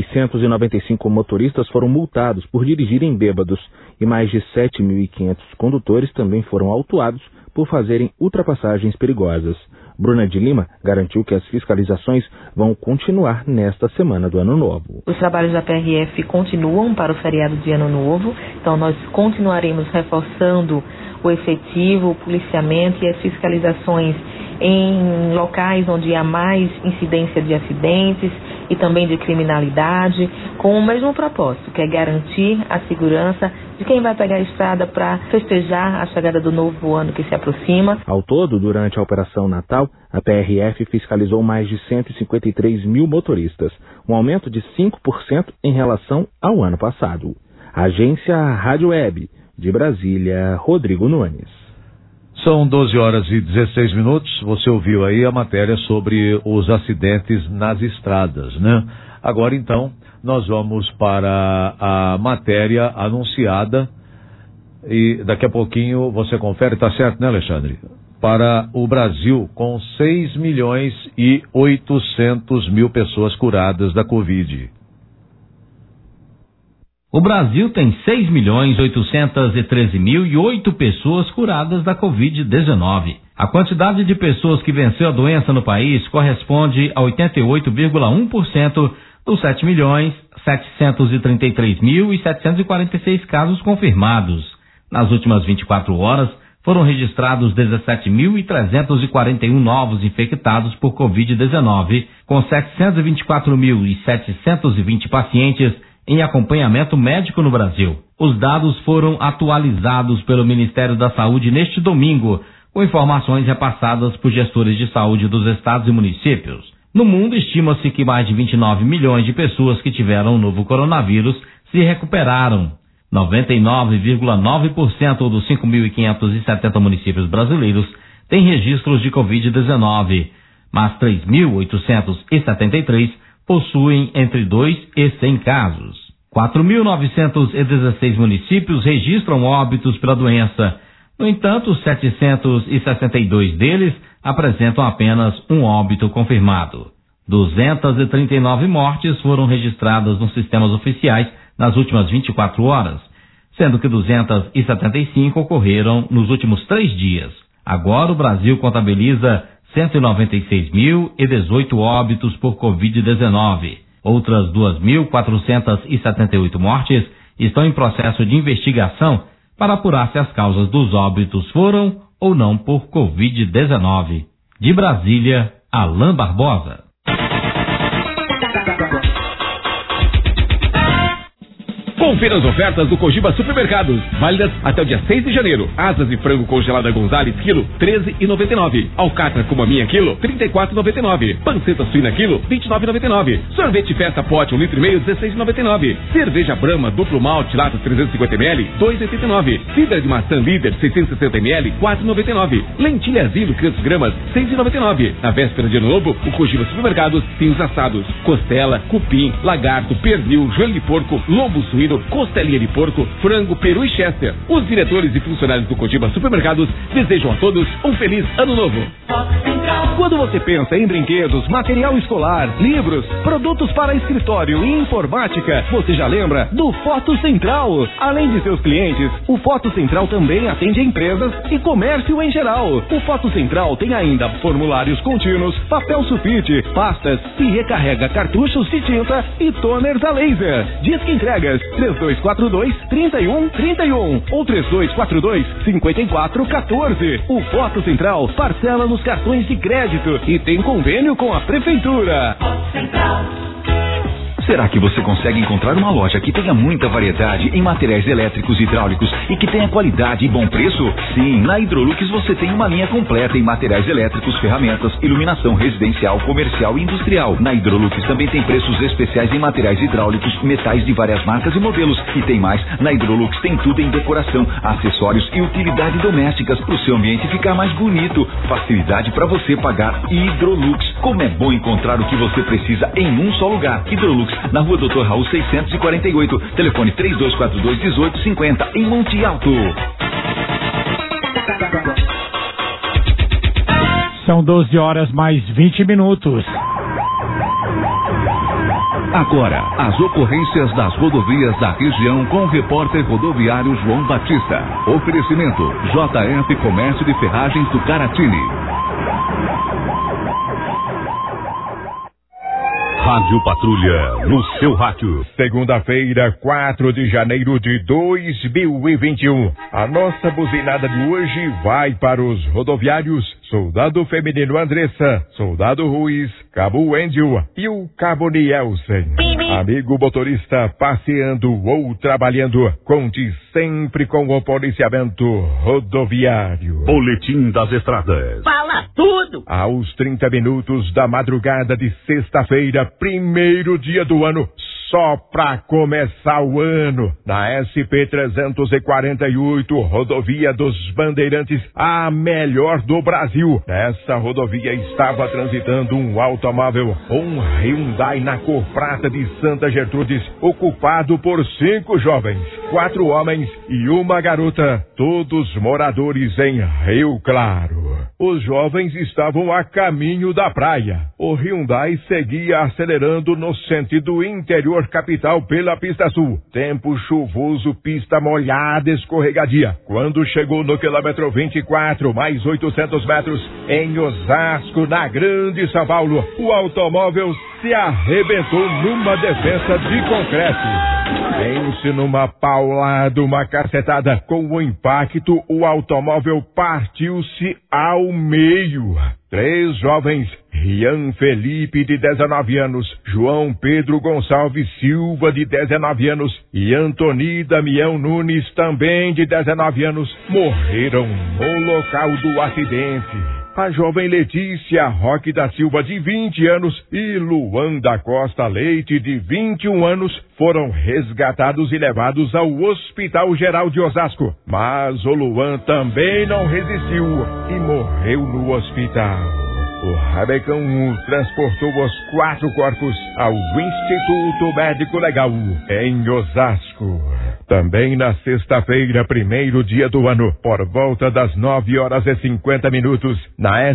695 motoristas foram multados por dirigirem bêbados e mais de 7.500 condutores também foram autuados por fazerem ultrapassagens perigosas. Bruna de Lima garantiu que as fiscalizações vão continuar nesta semana do Ano Novo. Os trabalhos da PRF continuam para o feriado de Ano Novo, então nós continuaremos reforçando o efetivo, o policiamento e as fiscalizações em locais onde há mais incidência de acidentes e também de criminalidade, com o mesmo propósito, que é garantir a segurança de quem vai pegar a estrada para festejar a chegada do novo ano que se aproxima. Ao todo, durante a Operação Natal, a PRF fiscalizou mais de 153 mil motoristas, um aumento de 5% em relação ao ano passado. Agência Rádio Web, de Brasília, Rodrigo Nunes. São 12h16. Você ouviu aí a matéria sobre os acidentes nas estradas, né? Agora, então, nós vamos para a matéria anunciada e daqui a pouquinho você confere, tá certo, né, Alexandre? Para o Brasil, com 6.800.000 pessoas curadas da Covid. O Brasil tem 6.813.008 pessoas curadas da Covid-19. A quantidade de pessoas que venceu a doença no país corresponde a 88,1% dos 7.733.746 casos confirmados. Nas últimas 24 horas, foram registrados 17.341 novos infectados por Covid-19, com 724.720 pacientes em acompanhamento médico no Brasil. Os dados foram atualizados pelo Ministério da Saúde neste domingo, com informações repassadas por gestores de saúde dos estados e municípios. No mundo, estima-se que mais de 29 milhões de pessoas que tiveram o novo coronavírus se recuperaram. 99,9% dos 5.570 municípios brasileiros têm registros de Covid-19, mas 3.873 possuem entre 2 e 100 casos. 4.916 municípios registram óbitos pela doença. No entanto, 762 deles apresentam apenas um óbito confirmado. 239 mortes foram registradas nos sistemas oficiais nas últimas 24 horas, sendo que 275 ocorreram nos últimos 3 dias. Agora o Brasil contabiliza 196.018 óbitos por Covid-19. Outras 2.478 mortes estão em processo de investigação para apurar se as causas dos óbitos foram ou não por Covid-19. De Brasília, Alain Barbosa. Confira as ofertas do Cogiba Supermercados, válidas até o dia 6 de janeiro. Asas de frango congelada Gonzales, quilo, R$13,99. Alcatra como a minha, quilo, R$34,99. Panceta suína, quilo, R$29,99. Sorvete Festa Pote, 1,5 litro, R$16,99. Cerveja Brahma, duplo malte, lata 350ml, R$2,89. Cidra de maçã líder, 660ml, R$4,99. Lentilha Asilo, 500 gramas, R$6,99. Na véspera de ano novo, o Cogiba Supermercados tem os assados: costela, cupim, lagarto, pernil, joelho de porco, lombo suíno, costelinha de porco, frango, peru e chester. Os diretores e funcionários do Cogiba Supermercados desejam a todos um feliz ano novo. Quando você pensa em brinquedos, material escolar, livros, produtos para escritório e informática, você já lembra do Foto Central. Além de seus clientes, o Foto Central também atende empresas e comércio em geral. O Foto Central tem ainda formulários contínuos, papel sulfite, pastas e recarrega cartuchos de tinta e toners a laser. Disque entregas 3242-3131 ou 3242-5414. O Foto Central parcela nos cartões de crédito e tem convênio com a Prefeitura. Será que você consegue encontrar uma loja que tenha muita variedade em materiais elétricos e hidráulicos e que tenha qualidade e bom preço? Sim, na Hidrolux você tem uma linha completa em materiais elétricos, ferramentas, iluminação residencial, comercial e industrial. Na Hidrolux também tem preços especiais em materiais hidráulicos, metais de várias marcas e modelos. E tem mais, na Hidrolux tem tudo em decoração, acessórios e utilidades domésticas para o seu ambiente ficar mais bonito. Facilidade para você pagar. Hidrolux. Como é bom encontrar o que você precisa em um só lugar. Hidrolux, na Rua Doutor Raul 648, telefone 3242-1850, em Monte Alto. São 12 horas mais 20 minutos. Agora, as ocorrências das rodovias da região com o repórter rodoviário João Batista. Oferecimento: JF Comércio de Ferragens do Caratini. Rádio Patrulha, no seu rádio. Segunda-feira, 4 de janeiro de 2021. A nossa buzinada de hoje vai para os rodoviários Soldado Feminino Andressa, Soldado Ruiz, Cabo Índio e o Cabo Nielsen. Amigo motorista, passeando ou trabalhando, conte sempre com o policiamento rodoviário. Boletim das Estradas. Fala tudo! Aos 30 minutos da madrugada de sexta-feira, primeiro dia do ano, só pra começar o ano, na SP-348, rodovia dos Bandeirantes, a melhor do Brasil. Nessa rodovia estava transitando um automóvel, um Hyundai na cor prata de Santa Gertrudes, ocupado por 5 jovens, 4 homens e uma garota, todos moradores em Rio Claro. Os jovens estavam a caminho da praia. O Hyundai seguia acelerando no sentido interior capital pela pista sul. Tempo chuvoso, pista molhada, escorregadia. Quando chegou no quilômetro 24, mais 800 metros, em Osasco, na Grande São Paulo, o automóvel se arrebentou numa defesa de concreto. Pense numa paulada, uma cacetada. Com o impacto, o automóvel partiu-se ao meio. 3 jovens, Rian Felipe, de 19 anos, João Pedro Gonçalves Silva, de 19 anos, e Antoni Damião Nunes, também de 19 anos, morreram no local do acidente. A jovem Letícia Roque da Silva, de 20 anos, e Luan da Costa Leite, de 21 anos, foram resgatados e levados ao Hospital Geral de Osasco. Mas o Luan também não resistiu e morreu no hospital. O Rabecão transportou os 4 corpos ao Instituto Médico Legal, em Osasco. Também na sexta-feira, 1º dia do ano, por volta das 9h50, na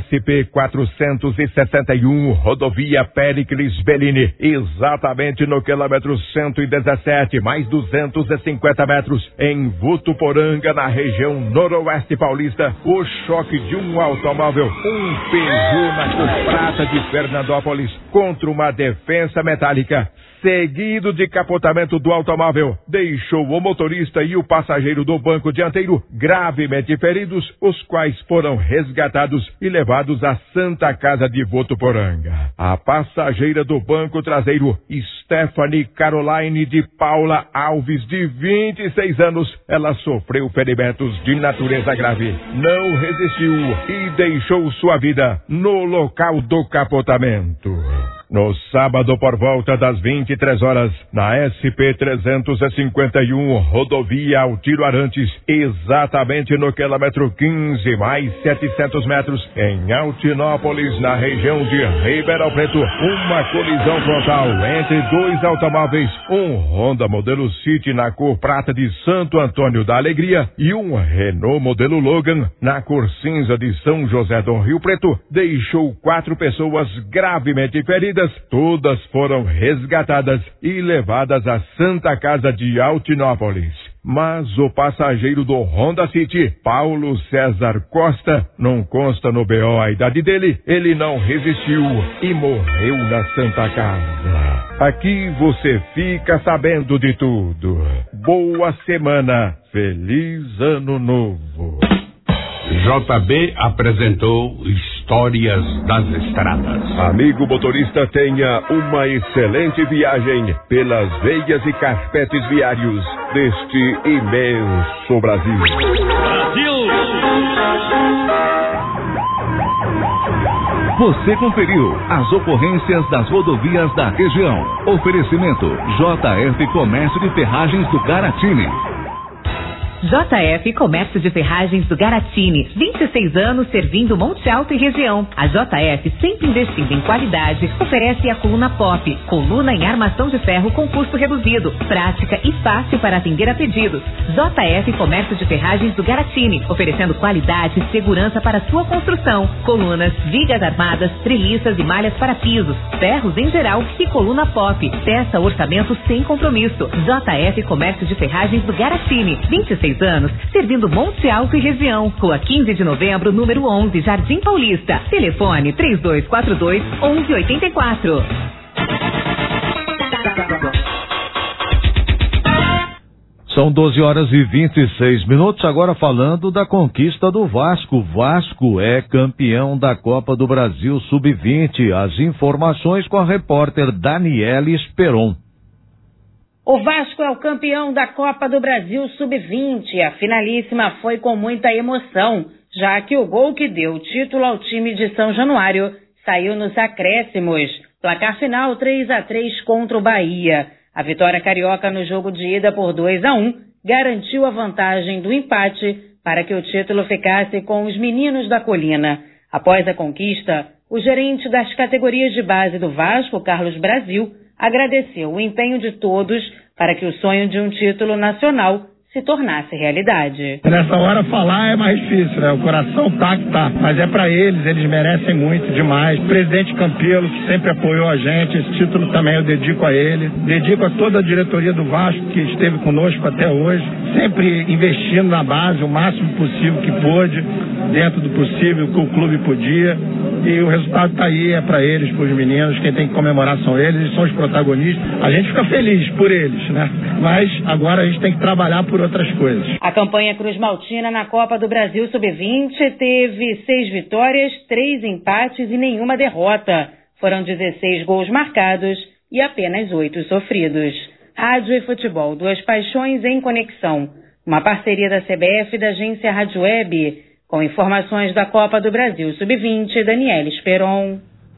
SP-461, rodovia Péricles Bellini, exatamente no quilômetro 117, mais 250 metros, em Votuporanga, na região noroeste paulista, o choque de um automóvel, um Peugeot na cor prata de Fernandópolis, contra uma defensa metálica, seguido de capotamento do automóvel, deixou o motorista e o passageiro do banco dianteiro gravemente feridos, os quais foram resgatados e levados à Santa Casa de Votuporanga. A passageira do banco traseiro, Stephanie Caroline de Paula Alves, de 26 anos, ela sofreu ferimentos de natureza grave, não resistiu e deixou sua vida no local do capotamento. No sábado, por volta das 23 horas, na SP-351, rodovia Altiro Arantes, exatamente no quilômetro 15, mais 700 metros, em Altinópolis, na região de Ribeirão Preto, uma colisão frontal entre 2 automóveis, um Honda modelo City na cor prata de Santo Antônio da Alegria e um Renault modelo Logan na cor cinza de São José do Rio Preto, deixou 4 pessoas gravemente feridas. Todas foram resgatadas e levadas à Santa Casa de Altinópolis. Mas o passageiro do Honda City, Paulo César Costa, não consta no BO a idade dele, ele não resistiu e morreu na Santa Casa. Aqui você fica sabendo de tudo. Boa semana, feliz ano novo. JB apresentou Histórias das Estradas. Amigo motorista, tenha uma excelente viagem pelas veias e carpetes viários deste imenso Brasil. Você conferiu as ocorrências das rodovias da região. Oferecimento JF Comércio de Ferragens do Garatini. JF Comércio de Ferragens do Garatini, 26 anos servindo Monte Alto e região. A JF, sempre investindo em qualidade, oferece a coluna Pop, coluna em armação de ferro com custo reduzido, prática e fácil para atender a pedidos. JF Comércio de Ferragens do Garatini, oferecendo qualidade e segurança para sua construção. Colunas, vigas armadas, treliças e malhas para pisos, ferros em geral e coluna Pop. Peça orçamento sem compromisso. JF Comércio de Ferragens do Garatini, 26 anos, servindo Monte Alto e região. Rua 15 de novembro, número 11, Jardim Paulista. Telefone 3242-1184. São 12h26. Agora falando da conquista do Vasco. Vasco é campeão da Copa do Brasil Sub-20. As informações com a repórter Daniele Esperon. O Vasco é o campeão da Copa do Brasil Sub-20. A finalíssima foi com muita emoção, já que o gol que deu o título ao time de São Januário saiu nos acréscimos. Placar final 3-3 contra o Bahia. A vitória carioca no jogo de ida por 2-1 garantiu a vantagem do empate para que o título ficasse com os meninos da Colina. Após a conquista, o gerente das categorias de base do Vasco, Carlos Brasil, agradeceu o empenho de todos para que o sonho de um título nacional se tornasse realidade. Nessa hora falar é mais difícil, né? O coração tá, mas é pra eles merecem muito demais. O presidente Campelo, que sempre apoiou a gente, esse título também eu dedico a ele. Dedico a toda a diretoria do Vasco que esteve conosco até hoje, sempre investindo na base o máximo possível que pôde, dentro do possível que o clube podia. E o resultado tá aí, é pra eles, pros meninos, quem tem que comemorar são eles são os protagonistas. A gente fica feliz por eles, né? Mas agora a gente tem que trabalhar por outras coisas. A campanha Cruz Maltina na Copa do Brasil Sub-20 teve 6 vitórias, 3 empates e nenhuma derrota. Foram 16 gols marcados e apenas 8 sofridos. Rádio e futebol, 2 paixões em conexão. Uma parceria da CBF e da agência Rádio Web. Com informações da Copa do Brasil Sub-20, Daniele Esperon.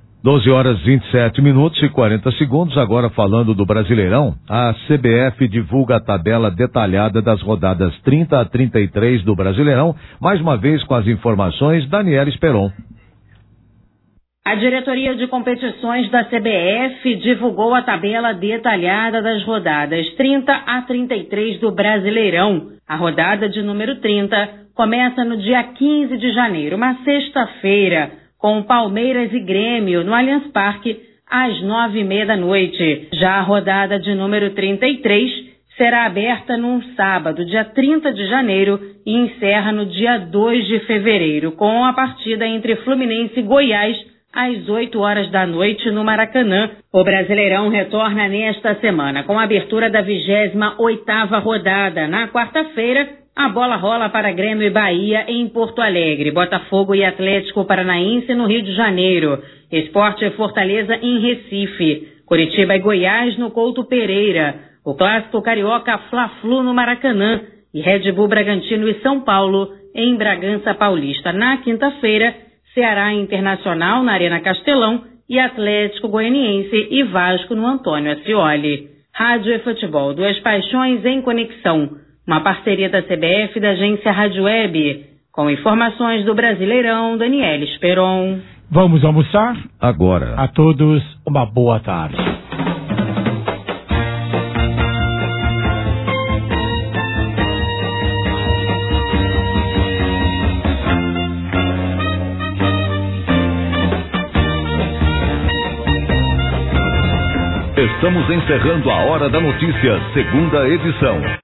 12h27:40. Agora falando do Brasileirão, a CBF divulga a tabela detalhada das rodadas 30 a 33 do Brasileirão. Mais uma vez com as informações, Daniele Esperon. A diretoria de competições da CBF divulgou a tabela detalhada das rodadas 30 a 33 do Brasileirão. A rodada de número 30 começa no dia 15 de janeiro, uma sexta-feira, com Palmeiras e Grêmio no Allianz Parque às 9h30 da noite. Já a rodada de número 33 será aberta num sábado, dia 30 de janeiro, e encerra no dia 2 de fevereiro, com a partida entre Fluminense e Goiás às 8 horas da noite no Maracanã. O Brasileirão retorna nesta semana com a abertura da 28ª rodada. Na quarta-feira, a bola rola para Grêmio e Bahia em Porto Alegre, Botafogo e Atlético Paranaense no Rio de Janeiro, Sport e Fortaleza em Recife, Curitiba e Goiás no Couto Pereira, o clássico carioca Fla-Flu no Maracanã e Red Bull Bragantino e São Paulo em Bragança Paulista. Na quinta-feira, Ceará Internacional na Arena Castelão e Atlético Goianiense e Vasco no Antônio Ascioli. Rádio e Futebol, duas paixões em conexão. Uma parceria da CBF e da agência Rádio Web. Com informações do Brasileirão, Daniela Esperon. Vamos almoçar? Agora. A todos, uma boa tarde. Estamos encerrando a Hora da Notícia, segunda edição.